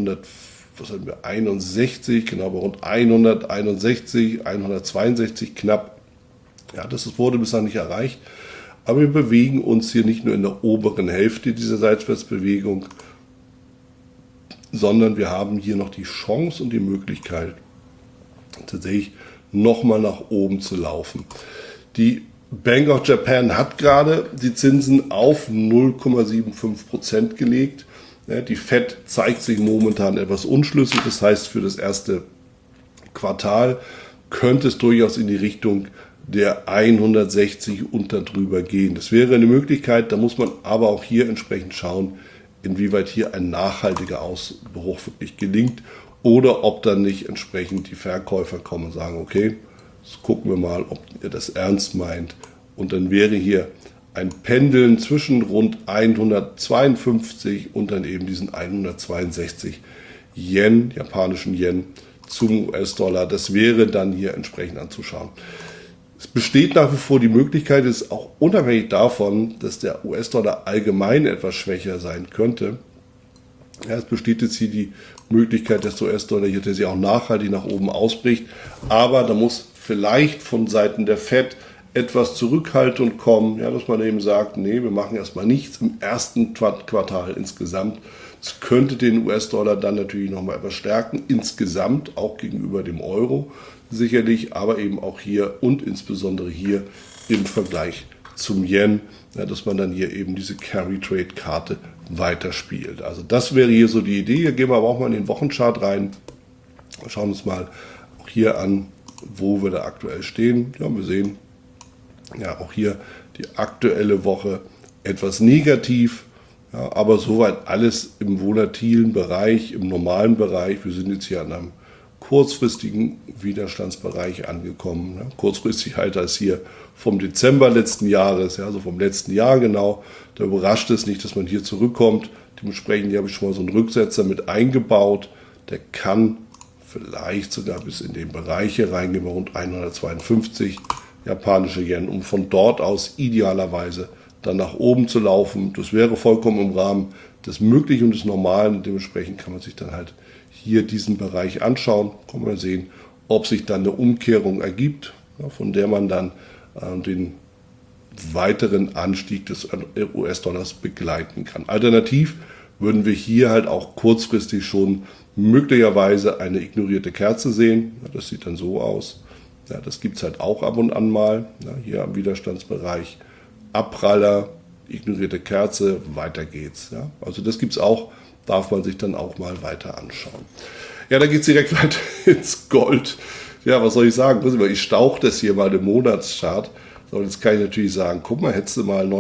161, genau bei rund 161, 162 knapp. Ja, das wurde bislang nicht erreicht. Aber wir bewegen uns hier nicht nur in der oberen Hälfte dieser Seitwärtsbewegung, sondern wir haben hier noch die Chance und die Möglichkeit, tatsächlich nochmal nach oben zu laufen. Die Bank of Japan hat gerade die Zinsen auf 0,75% gelegt. Ja, die Fed zeigt sich momentan etwas unschlüssig. Das heißt, für das erste Quartal könnte es durchaus in die Richtung der 160 und darüber gehen. Das wäre eine Möglichkeit, da muss man aber auch hier entsprechend schauen, inwieweit hier ein nachhaltiger Ausbruch wirklich gelingt oder ob dann nicht entsprechend die Verkäufer kommen und sagen, okay, jetzt gucken wir mal, ob ihr das ernst meint. Und dann wäre hier ein Pendeln zwischen rund 152 und dann eben diesen 162 Yen, japanischen Yen zum US-Dollar. Das wäre dann hier entsprechend anzuschauen. Es besteht nach wie vor die Möglichkeit, ist auch unabhängig davon, dass der US-Dollar allgemein etwas schwächer sein könnte. Ja, es besteht jetzt hier die Möglichkeit, dass der US-Dollar hier tatsächlich auch nachhaltig nach oben ausbricht. Aber da muss vielleicht von Seiten der Fed etwas Zurückhaltung kommen, ja, dass man eben sagt, nee, wir machen erstmal nichts im ersten Quartal insgesamt. Das könnte den US-Dollar dann natürlich nochmal etwas stärken, insgesamt auch gegenüber dem Euro sicherlich, aber eben auch hier und insbesondere hier im Vergleich zum Yen, ja, dass man dann hier eben diese Carry-Trade-Karte weiterspielt. Also das wäre hier so die Idee. Hier gehen wir aber auch mal in den Wochenchart rein. Schauen uns mal auch hier an, wo wir da aktuell stehen. Ja, wir sehen ja auch hier die aktuelle Woche etwas negativ, ja, aber soweit alles im volatilen Bereich, im normalen Bereich. Wir sind jetzt hier an einem kurzfristigen Widerstandsbereich angekommen. Ja, kurzfristig halt als hier vom Dezember letzten Jahres, ja, also vom letzten Jahr genau. Da überrascht es nicht, dass man hier zurückkommt. Dementsprechend hier habe ich schon mal so einen Rücksetzer mit eingebaut. Der kann vielleicht sogar bis in den Bereich hier reingehen, bei rund 152 japanische Yen, um von dort aus idealerweise dann nach oben zu laufen. Das wäre vollkommen im Rahmen des Möglichen und des Normalen. Dementsprechend kann man sich dann halt hier diesen Bereich anschauen. Kann man sehen, ob sich dann eine Umkehrung ergibt, ja, von der man dann den weiteren Anstieg des US-Dollars begleiten kann. Alternativ würden wir hier halt auch kurzfristig schon möglicherweise eine ignorierte Kerze sehen. Ja, das sieht dann so aus. Ja, das gibt es halt auch ab und an mal. Ja, hier am Widerstandsbereich. Abpraller, ignorierte Kerze, weiter geht's. Ja. Also das gibt es auch, darf man sich dann auch mal weiter anschauen. Ja, da geht es direkt weiter ins Gold. Ja, was soll ich sagen? Ich stauche das hier mal im Monatschart. So, jetzt kann ich natürlich sagen, guck mal, hättest du mal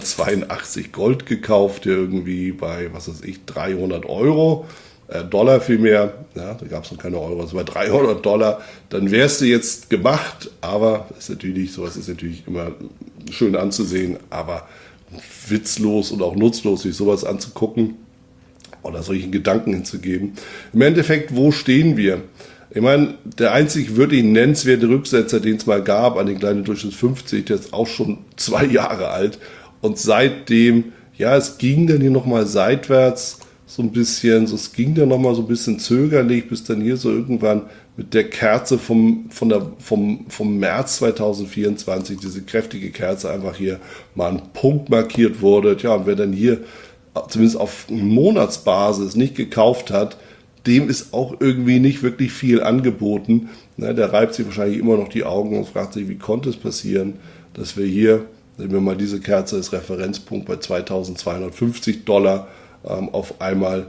1982 Gold gekauft, irgendwie bei, was weiß ich, 300 Euro. Dollar vielmehr, ja, da gab es noch keine Euro, also bei 300 Dollar, dann wärst du jetzt gemacht, aber ist natürlich, sowas ist natürlich immer schön anzusehen, aber witzlos und auch nutzlos, sich sowas anzugucken. oder solchen Gedanken hinzugeben. Im Endeffekt, wo stehen wir? Ich meine, der einzig wirklich nennenswerte Rücksetzer, den es mal gab, an den kleinen Durchschnitt 50, der ist auch schon 2 Jahre alt. Und seitdem, ja, es ging dann hier nochmal seitwärts so ein bisschen, es ging dann nochmal so ein bisschen zögerlich, bis dann hier so irgendwann mit der Kerze vom März 2024, diese kräftige Kerze, einfach hier mal ein Punkt markiert wurde. Tja, und wer dann hier zumindest auf Monatsbasis nicht gekauft hat, dem ist auch irgendwie nicht wirklich viel angeboten. Der reibt sich wahrscheinlich immer noch die Augen und fragt sich, wie konnte es passieren, dass wir hier, nehmen wir mal diese Kerze als Referenzpunkt bei $2.250 auf einmal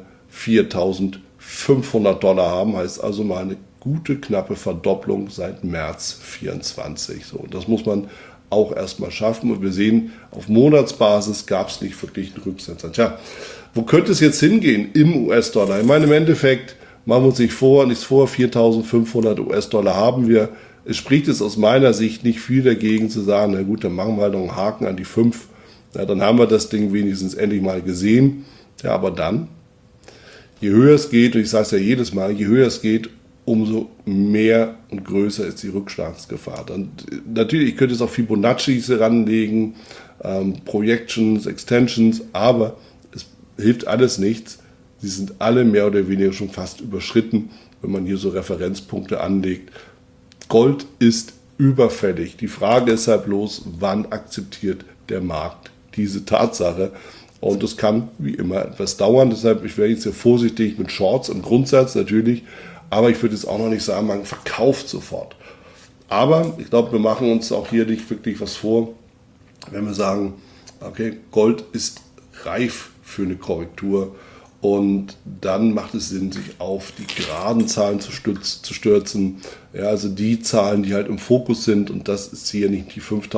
$4.500 haben. Heißt also mal eine gute, knappe Verdopplung seit März 24. So, das muss man auch erstmal schaffen. Und wir sehen, auf Monatsbasis gab es nicht wirklich einen Rücksetzer. Tja, wo könnte es jetzt hingehen im US-Dollar? Ich meine, im Endeffekt, machen wir uns nichts vor, 4.500 US-Dollar haben wir. Es spricht es aus meiner Sicht nicht viel dagegen zu sagen, na gut, dann machen wir halt noch einen Haken an die 5. Ja, dann haben wir das Ding wenigstens endlich mal gesehen. Ja, aber dann, je höher es geht, und ich sage es ja jedes Mal, je höher es geht, umso mehr und größer ist die Rückschlagsgefahr. Und natürlich, ich könnte jetzt auch Fibonaccis heranlegen, Projections, Extensions, aber es hilft alles nichts. Sie sind alle mehr oder weniger schon fast überschritten, wenn man hier so Referenzpunkte anlegt. Gold ist überfällig. Die Frage ist halt bloß, wann akzeptiert der Markt diese Tatsache? Und das kann wie immer etwas dauern. Deshalb, ich wäre jetzt sehr vorsichtig mit Shorts im Grundsatz natürlich. Aber ich würde jetzt auch noch nicht sagen, man verkauft sofort. Aber ich glaube, wir machen uns auch hier nicht wirklich was vor, wenn wir sagen, okay, Gold ist reif für eine Korrektur. Und dann macht es Sinn, sich auf die geraden Zahlen zu stürzen. Ja, also die Zahlen, die halt im Fokus sind. Und das ist hier nicht die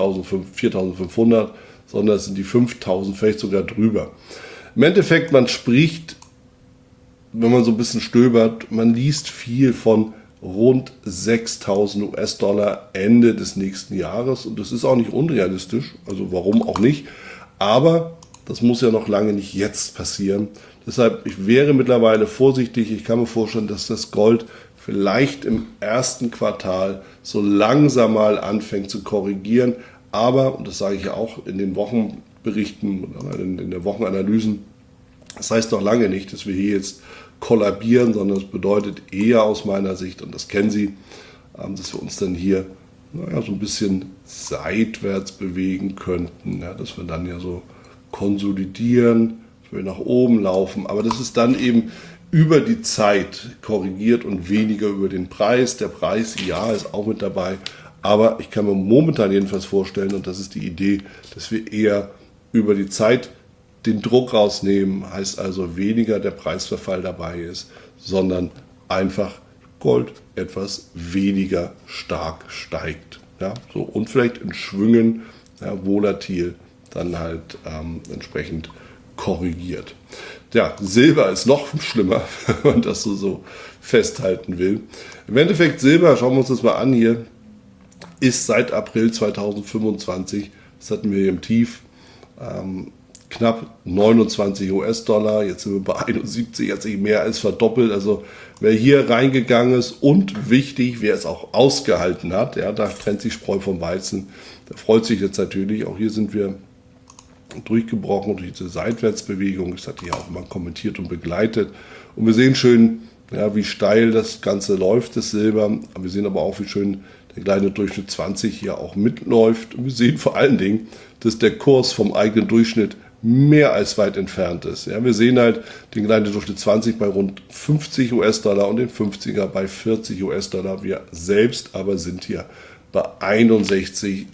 4.500, sondern es sind die 5.000, vielleicht sogar drüber. Im Endeffekt, man spricht, wenn man so ein bisschen stöbert, man liest viel von rund 6.000 US-Dollar Ende des nächsten Jahres. Und das ist auch nicht unrealistisch, also warum auch nicht. Aber das muss ja noch lange nicht jetzt passieren. Deshalb, ich wäre mittlerweile vorsichtig. Ich kann mir vorstellen, dass das Gold vielleicht im ersten Quartal so langsam mal anfängt zu korrigieren. Aber, und das sage ich ja auch in den Wochenberichten, in den Wochenanalysen, das heißt noch lange nicht, dass wir hier jetzt kollabieren, sondern es bedeutet eher aus meiner Sicht, und das kennen Sie, dass wir uns dann hier so ein bisschen seitwärts bewegen könnten, ja, dass wir dann ja so konsolidieren, dass wir nach oben laufen, aber das ist dann eben über die Zeit korrigiert und weniger über den Preis. Der Preis, ja, ist auch mit dabei, aber ich kann mir momentan jedenfalls vorstellen, und das ist die Idee, dass wir eher über die Zeit den Druck rausnehmen, heißt also weniger der Preisverfall dabei ist, sondern einfach Gold etwas weniger stark steigt. Ja, so, und vielleicht in Schwüngen, ja, volatil, dann halt entsprechend korrigiert. Ja, Silber ist noch schlimmer, wenn man das so festhalten will. Im Endeffekt Silber, schauen wir uns das mal an hier, ist seit April 2025, das hatten wir hier im Tief, knapp 29 US-Dollar, jetzt sind wir bei 71, hat sich mehr als verdoppelt. Also wer hier reingegangen ist und wichtig, wer es auch ausgehalten hat, ja, da trennt sich Spreu vom Weizen, der freut sich jetzt natürlich. Auch hier sind wir durchgebrochen durch diese Seitwärtsbewegung. Das hatte ich auch immer kommentiert und begleitet. Und wir sehen schön, ja, wie steil das Ganze läuft, das Silber. Wir sehen aber auch, wie schön der kleine Durchschnitt 20 hier auch mitläuft. Und wir sehen vor allen Dingen, dass der Kurs vom eigenen Durchschnitt mehr als weit entfernt ist. Ja, wir sehen halt den kleinen Durchschnitt 20 bei rund 50 US-Dollar und den 50er bei 40 US-Dollar. Wir selbst aber sind hier bei 71,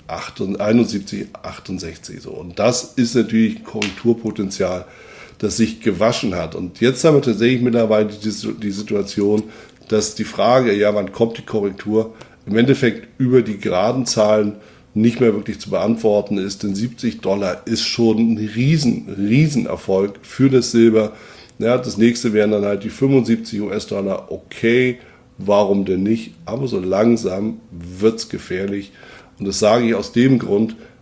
68 so. Und das ist natürlich Korrekturpotenzial, das sich gewaschen hat. Und jetzt haben wir tatsächlich mittlerweile die Situation, dass die Frage, ja, wann kommt die Korrektur, im Endeffekt über die geraden Zahlen nicht mehr wirklich zu beantworten ist, denn 70 Dollar ist schon ein riesen Erfolg für das Silber. Ja, das nächste wären dann halt die 75 US-Dollar, okay, warum denn nicht? Aber so langsam wird es gefährlich. Und das sage ich aus dem Grund,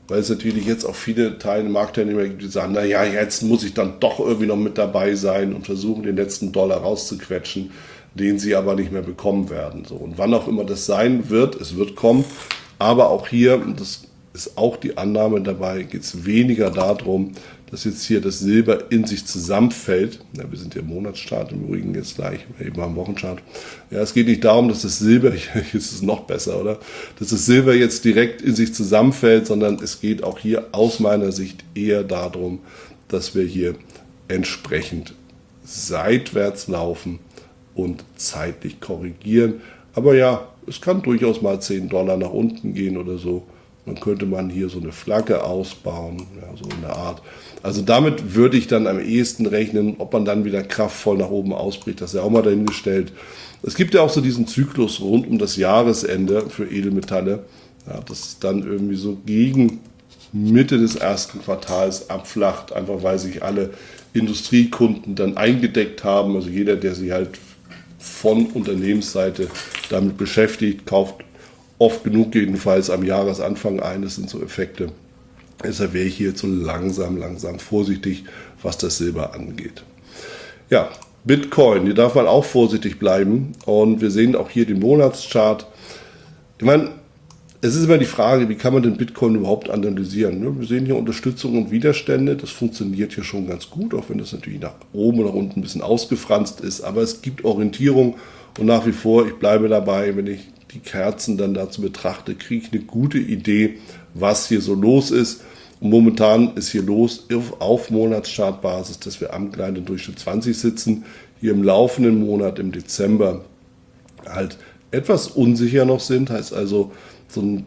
weil es natürlich jetzt auch viele Marktteilnehmer gibt, die sagen, naja, jetzt muss ich dann doch irgendwie noch mit dabei sein und versuchen, den letzten Dollar rauszuquetschen, den sie aber nicht mehr bekommen werden. So, und wann auch immer das sein wird, es wird kommen. Aber auch hier, und das ist auch die Annahme dabei, geht es weniger darum, dass jetzt hier das Silber in sich zusammenfällt. Ja, wir sind ja im Monatschart im Übrigen jetzt gleich, eben am Wochenchart. Ja, es geht nicht darum, dass das Silber, jetzt ist es noch besser, oder? Dass das Silber jetzt direkt in sich zusammenfällt, sondern es geht auch hier aus meiner Sicht eher darum, dass wir hier entsprechend seitwärts laufen und zeitlich korrigieren. Aber ja, es kann durchaus mal 10 Dollar nach unten gehen oder so. Dann könnte man hier so eine Flagge ausbauen, ja, so in der Art. Also damit würde ich dann am ehesten rechnen, ob man dann wieder kraftvoll nach oben ausbricht. Das ist ja auch mal dahingestellt. Es gibt ja auch so diesen Zyklus rund um das Jahresende für Edelmetalle, ja, dass es dann irgendwie so gegen Mitte des ersten Quartals abflacht, einfach weil sich alle Industriekunden dann eingedeckt haben. Also jeder, der sich halt von Unternehmensseite damit beschäftigt, kauft oft genug jedenfalls am Jahresanfang ein. Das sind so Effekte. Deshalb wäre ich hier so langsam vorsichtig, was das Silber angeht. Ja, Bitcoin, hier darf man auch vorsichtig bleiben. Und wir sehen auch hier den Monatschart. Ich meine, es ist immer die Frage, wie kann man den Bitcoin überhaupt analysieren? Wir sehen hier Unterstützung und Widerstände. Das funktioniert hier schon ganz gut, auch wenn das natürlich nach oben oder unten ein bisschen ausgefranst ist. Aber es gibt Orientierung und nach wie vor, ich bleibe dabei, wenn ich die Kerzen dann dazu betrachte, kriege ich eine gute Idee, was hier so los ist. Und momentan ist hier los auf Monatschartbasis, dass wir am kleinen Durchschnitt 20 sitzen, hier im laufenden Monat im Dezember halt etwas unsicher noch sind, heißt also so ein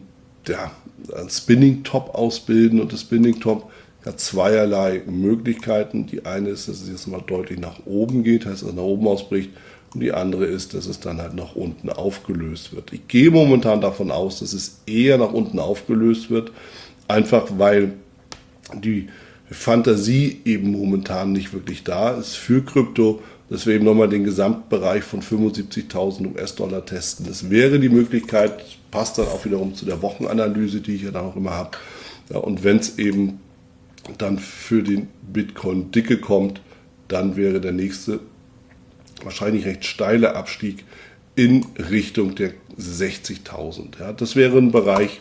Spinning-Top ausbilden, und das Spinning-Top hat zweierlei Möglichkeiten. Die eine ist, dass es jetzt mal deutlich nach oben geht, heißt, dass es nach oben ausbricht. Und die andere ist, dass es dann halt nach unten aufgelöst wird. Ich gehe momentan davon aus, dass es eher nach unten aufgelöst wird, einfach weil die Fantasie eben momentan nicht wirklich da ist für Krypto, dass wir eben nochmal den Gesamtbereich von 75.000 US-Dollar testen. Das wäre die Möglichkeit, passt dann auch wiederum zu der Wochenanalyse, die ich ja dann auch immer habe. Ja, und wenn es eben dann für den Bitcoin dicke kommt, dann wäre der nächste wahrscheinlich recht steile Abstieg in Richtung der 60.000. Ja, das wäre ein Bereich,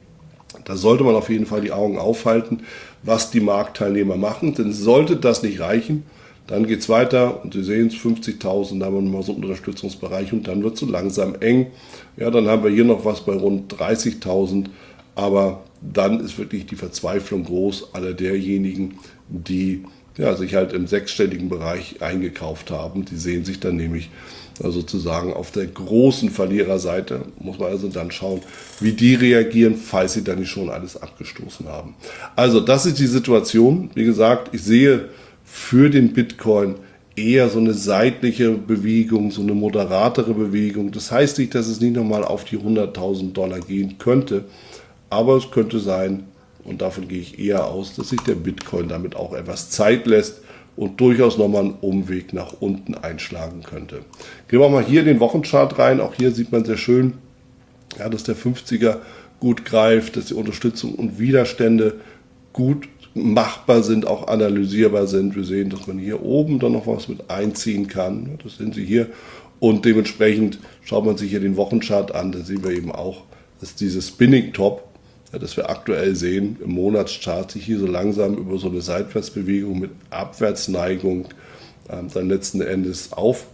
da sollte man auf jeden Fall die Augen aufhalten, was die Marktteilnehmer machen. Denn sollte das nicht reichen, dann geht es weiter und Sie sehen es, 50.000, da haben wir nochmal so einen Unterstützungsbereich und dann wird es so langsam eng. Ja, dann haben wir hier noch was bei rund 30.000, aber dann ist wirklich die Verzweiflung groß aller derjenigen, die sich halt im sechsstelligen Bereich eingekauft haben. Die sehen sich dann nämlich sozusagen auf der großen Verliererseite. Muss man also dann schauen, wie die reagieren, falls sie dann nicht schon alles abgestoßen haben. Also das ist die Situation. Wie gesagt, ich sehe für den Bitcoin eher so eine seitliche Bewegung, so eine moderatere Bewegung. Das heißt nicht, dass es nicht nochmal auf die 100.000 Dollar gehen könnte, aber es könnte sein, und davon gehe ich eher aus, dass sich der Bitcoin damit auch etwas Zeit lässt und durchaus nochmal einen Umweg nach unten einschlagen könnte. Gehen wir mal hier in den Wochenchart rein. Auch hier sieht man sehr schön, dass der 50er gut greift, dass die Unterstützung und Widerstände gut machbar sind, auch analysierbar sind. Wir sehen, dass man hier oben dann noch was mit einziehen kann. Das sehen Sie hier. Und dementsprechend schaut man sich hier den Wochenchart an. Da sehen wir eben auch, dass dieses Spinning Top, das wir aktuell sehen im Monatschart, sich hier so langsam über so eine Seitwärtsbewegung mit Abwärtsneigung dann letzten Endes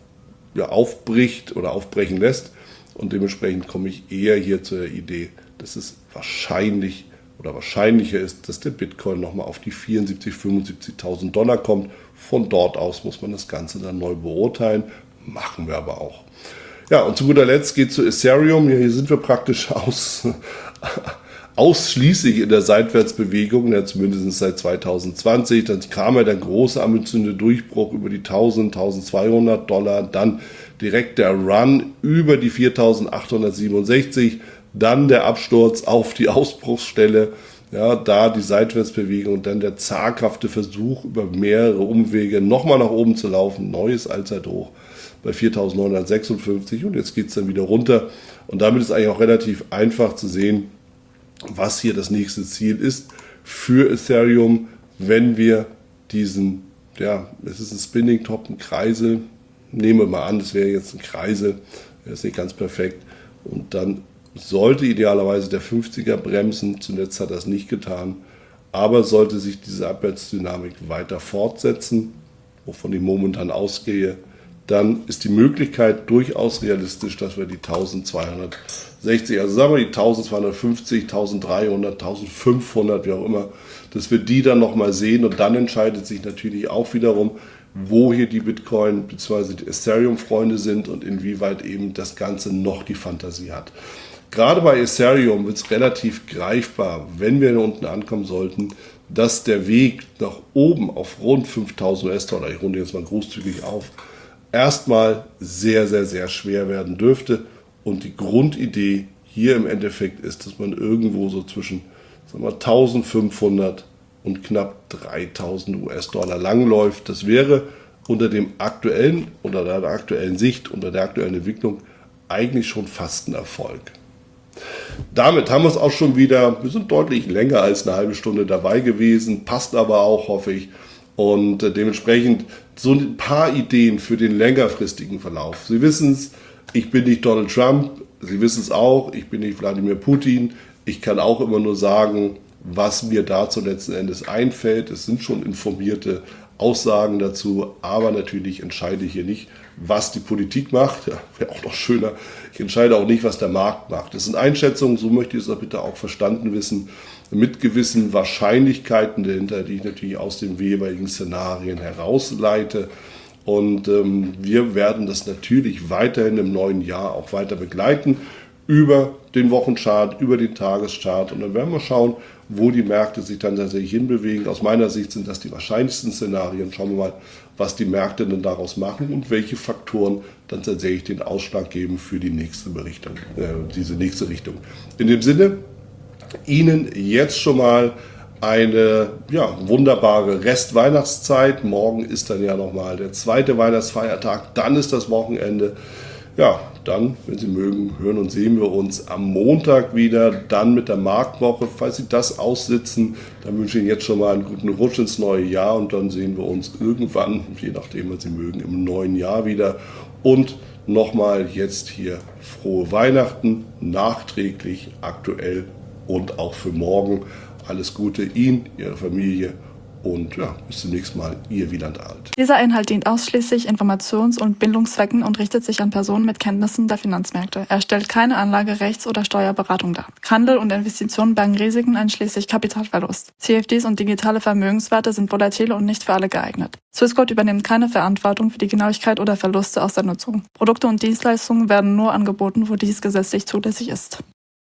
aufbricht oder aufbrechen lässt. Und dementsprechend komme ich eher hier zur Idee, dass es wahrscheinlicher ist, dass der Bitcoin nochmal auf die 74.000, 75.000 Dollar kommt. Von dort aus muss man das Ganze dann neu beurteilen. Machen wir aber auch. Ja, und zu guter Letzt geht es zu Ethereum. Hier sind wir praktisch ausschließlich in der Seitwärtsbewegung, ja, zumindest seit 2020. Dann kam ja der große ambitionierte Durchbruch über die 1.000, 1.200 Dollar, dann direkt der Run über die 4.867, dann der Absturz auf die Ausbruchsstelle, ja, da die Seitwärtsbewegung und dann der zaghafte Versuch, über mehrere Umwege nochmal nach oben zu laufen, neues Allzeithoch bei 4.956 und jetzt geht es dann wieder runter. Und damit ist eigentlich auch relativ einfach zu sehen, was hier das nächste Ziel ist für Ethereum, wenn wir diesen, es ist ein Spinning Top, ein Kreisel, nehmen wir mal an, das wäre jetzt ein Kreisel, der ist nicht ganz perfekt, und dann sollte idealerweise der 50er bremsen, zuletzt hat er es nicht getan, aber sollte sich diese Abwärtsdynamik weiter fortsetzen, wovon ich momentan ausgehe, dann ist die Möglichkeit durchaus realistisch, dass wir die 1260, also sagen wir die 1250, 1300, 1500, wie auch immer, dass wir die dann nochmal sehen, und dann entscheidet sich natürlich auch wiederum, wo hier die Bitcoin bzw. die Ethereum-Freunde sind und inwieweit eben das Ganze noch die Fantasie hat. Gerade bei Ethereum wird es relativ greifbar, wenn wir hier unten ankommen sollten, dass der Weg nach oben auf rund 5000 US-Dollar, ich runde jetzt mal großzügig auf, erstmal sehr, sehr, sehr schwer werden dürfte. Und die Grundidee hier im Endeffekt ist, dass man irgendwo so zwischen 1500 und knapp 3000 US-Dollar langläuft. Das wäre unter der aktuellen Sicht, unter der aktuellen Entwicklung eigentlich schon fast ein Erfolg. Damit haben wir es auch schon wieder, wir sind deutlich länger als eine halbe Stunde dabei gewesen, passt aber auch, hoffe ich. Und dementsprechend so ein paar Ideen für den längerfristigen Verlauf. Sie wissen es, ich bin nicht Donald Trump, Sie wissen es auch, ich bin nicht Wladimir Putin. Ich kann auch immer nur sagen, was mir dazu letzten Endes einfällt. Es sind schon informierte Aussagen dazu, aber natürlich entscheide ich hier nicht, was die Politik macht. Ja, wäre auch noch schöner. Ich entscheide auch nicht, was der Markt macht. Das sind Einschätzungen, so möchte ich es bitte auch verstanden wissen, mit gewissen Wahrscheinlichkeiten dahinter, die ich natürlich aus den jeweiligen Szenarien herausleite. Und wir werden das natürlich weiterhin im neuen Jahr auch weiter begleiten über den Wochenchart, über den Tageschart. Und dann werden wir schauen, wo die Märkte sich dann tatsächlich hinbewegen. Aus meiner Sicht sind das die wahrscheinlichsten Szenarien. Schauen wir mal, was die Märkte dann daraus machen und welche Faktoren dann tatsächlich den Ausschlag geben für die nächste Richtung, diese nächste Richtung. In dem Sinne, Ihnen jetzt schon mal eine wunderbare Restweihnachtszeit. Morgen ist dann ja nochmal der zweite Weihnachtsfeiertag, dann ist das Wochenende. Ja, dann, wenn Sie mögen, hören und sehen wir uns am Montag wieder, dann mit der Marktwoche. Falls Sie das aussitzen, dann wünsche ich Ihnen jetzt schon mal einen guten Rutsch ins neue Jahr, und dann sehen wir uns irgendwann, je nachdem, was Sie mögen, im neuen Jahr wieder. Und nochmal jetzt hier frohe Weihnachten, nachträglich, aktuell und auch für morgen. Alles Gute Ihnen, Ihrer Familie, und bis zum nächsten Mal, Ihr Wieland Alt. Dieser Inhalt dient ausschließlich Informations- und Bildungszwecken und richtet sich an Personen mit Kenntnissen der Finanzmärkte. Er stellt keine Anlage-, Rechts- oder Steuerberatung dar. Handel und Investitionen bergen Risiken einschließlich Kapitalverlust. CFDs und digitale Vermögenswerte sind volatil und nicht für alle geeignet. Swissquote übernimmt keine Verantwortung für die Genauigkeit oder Verluste aus der Nutzung. Produkte und Dienstleistungen werden nur angeboten, wo dies gesetzlich zulässig ist.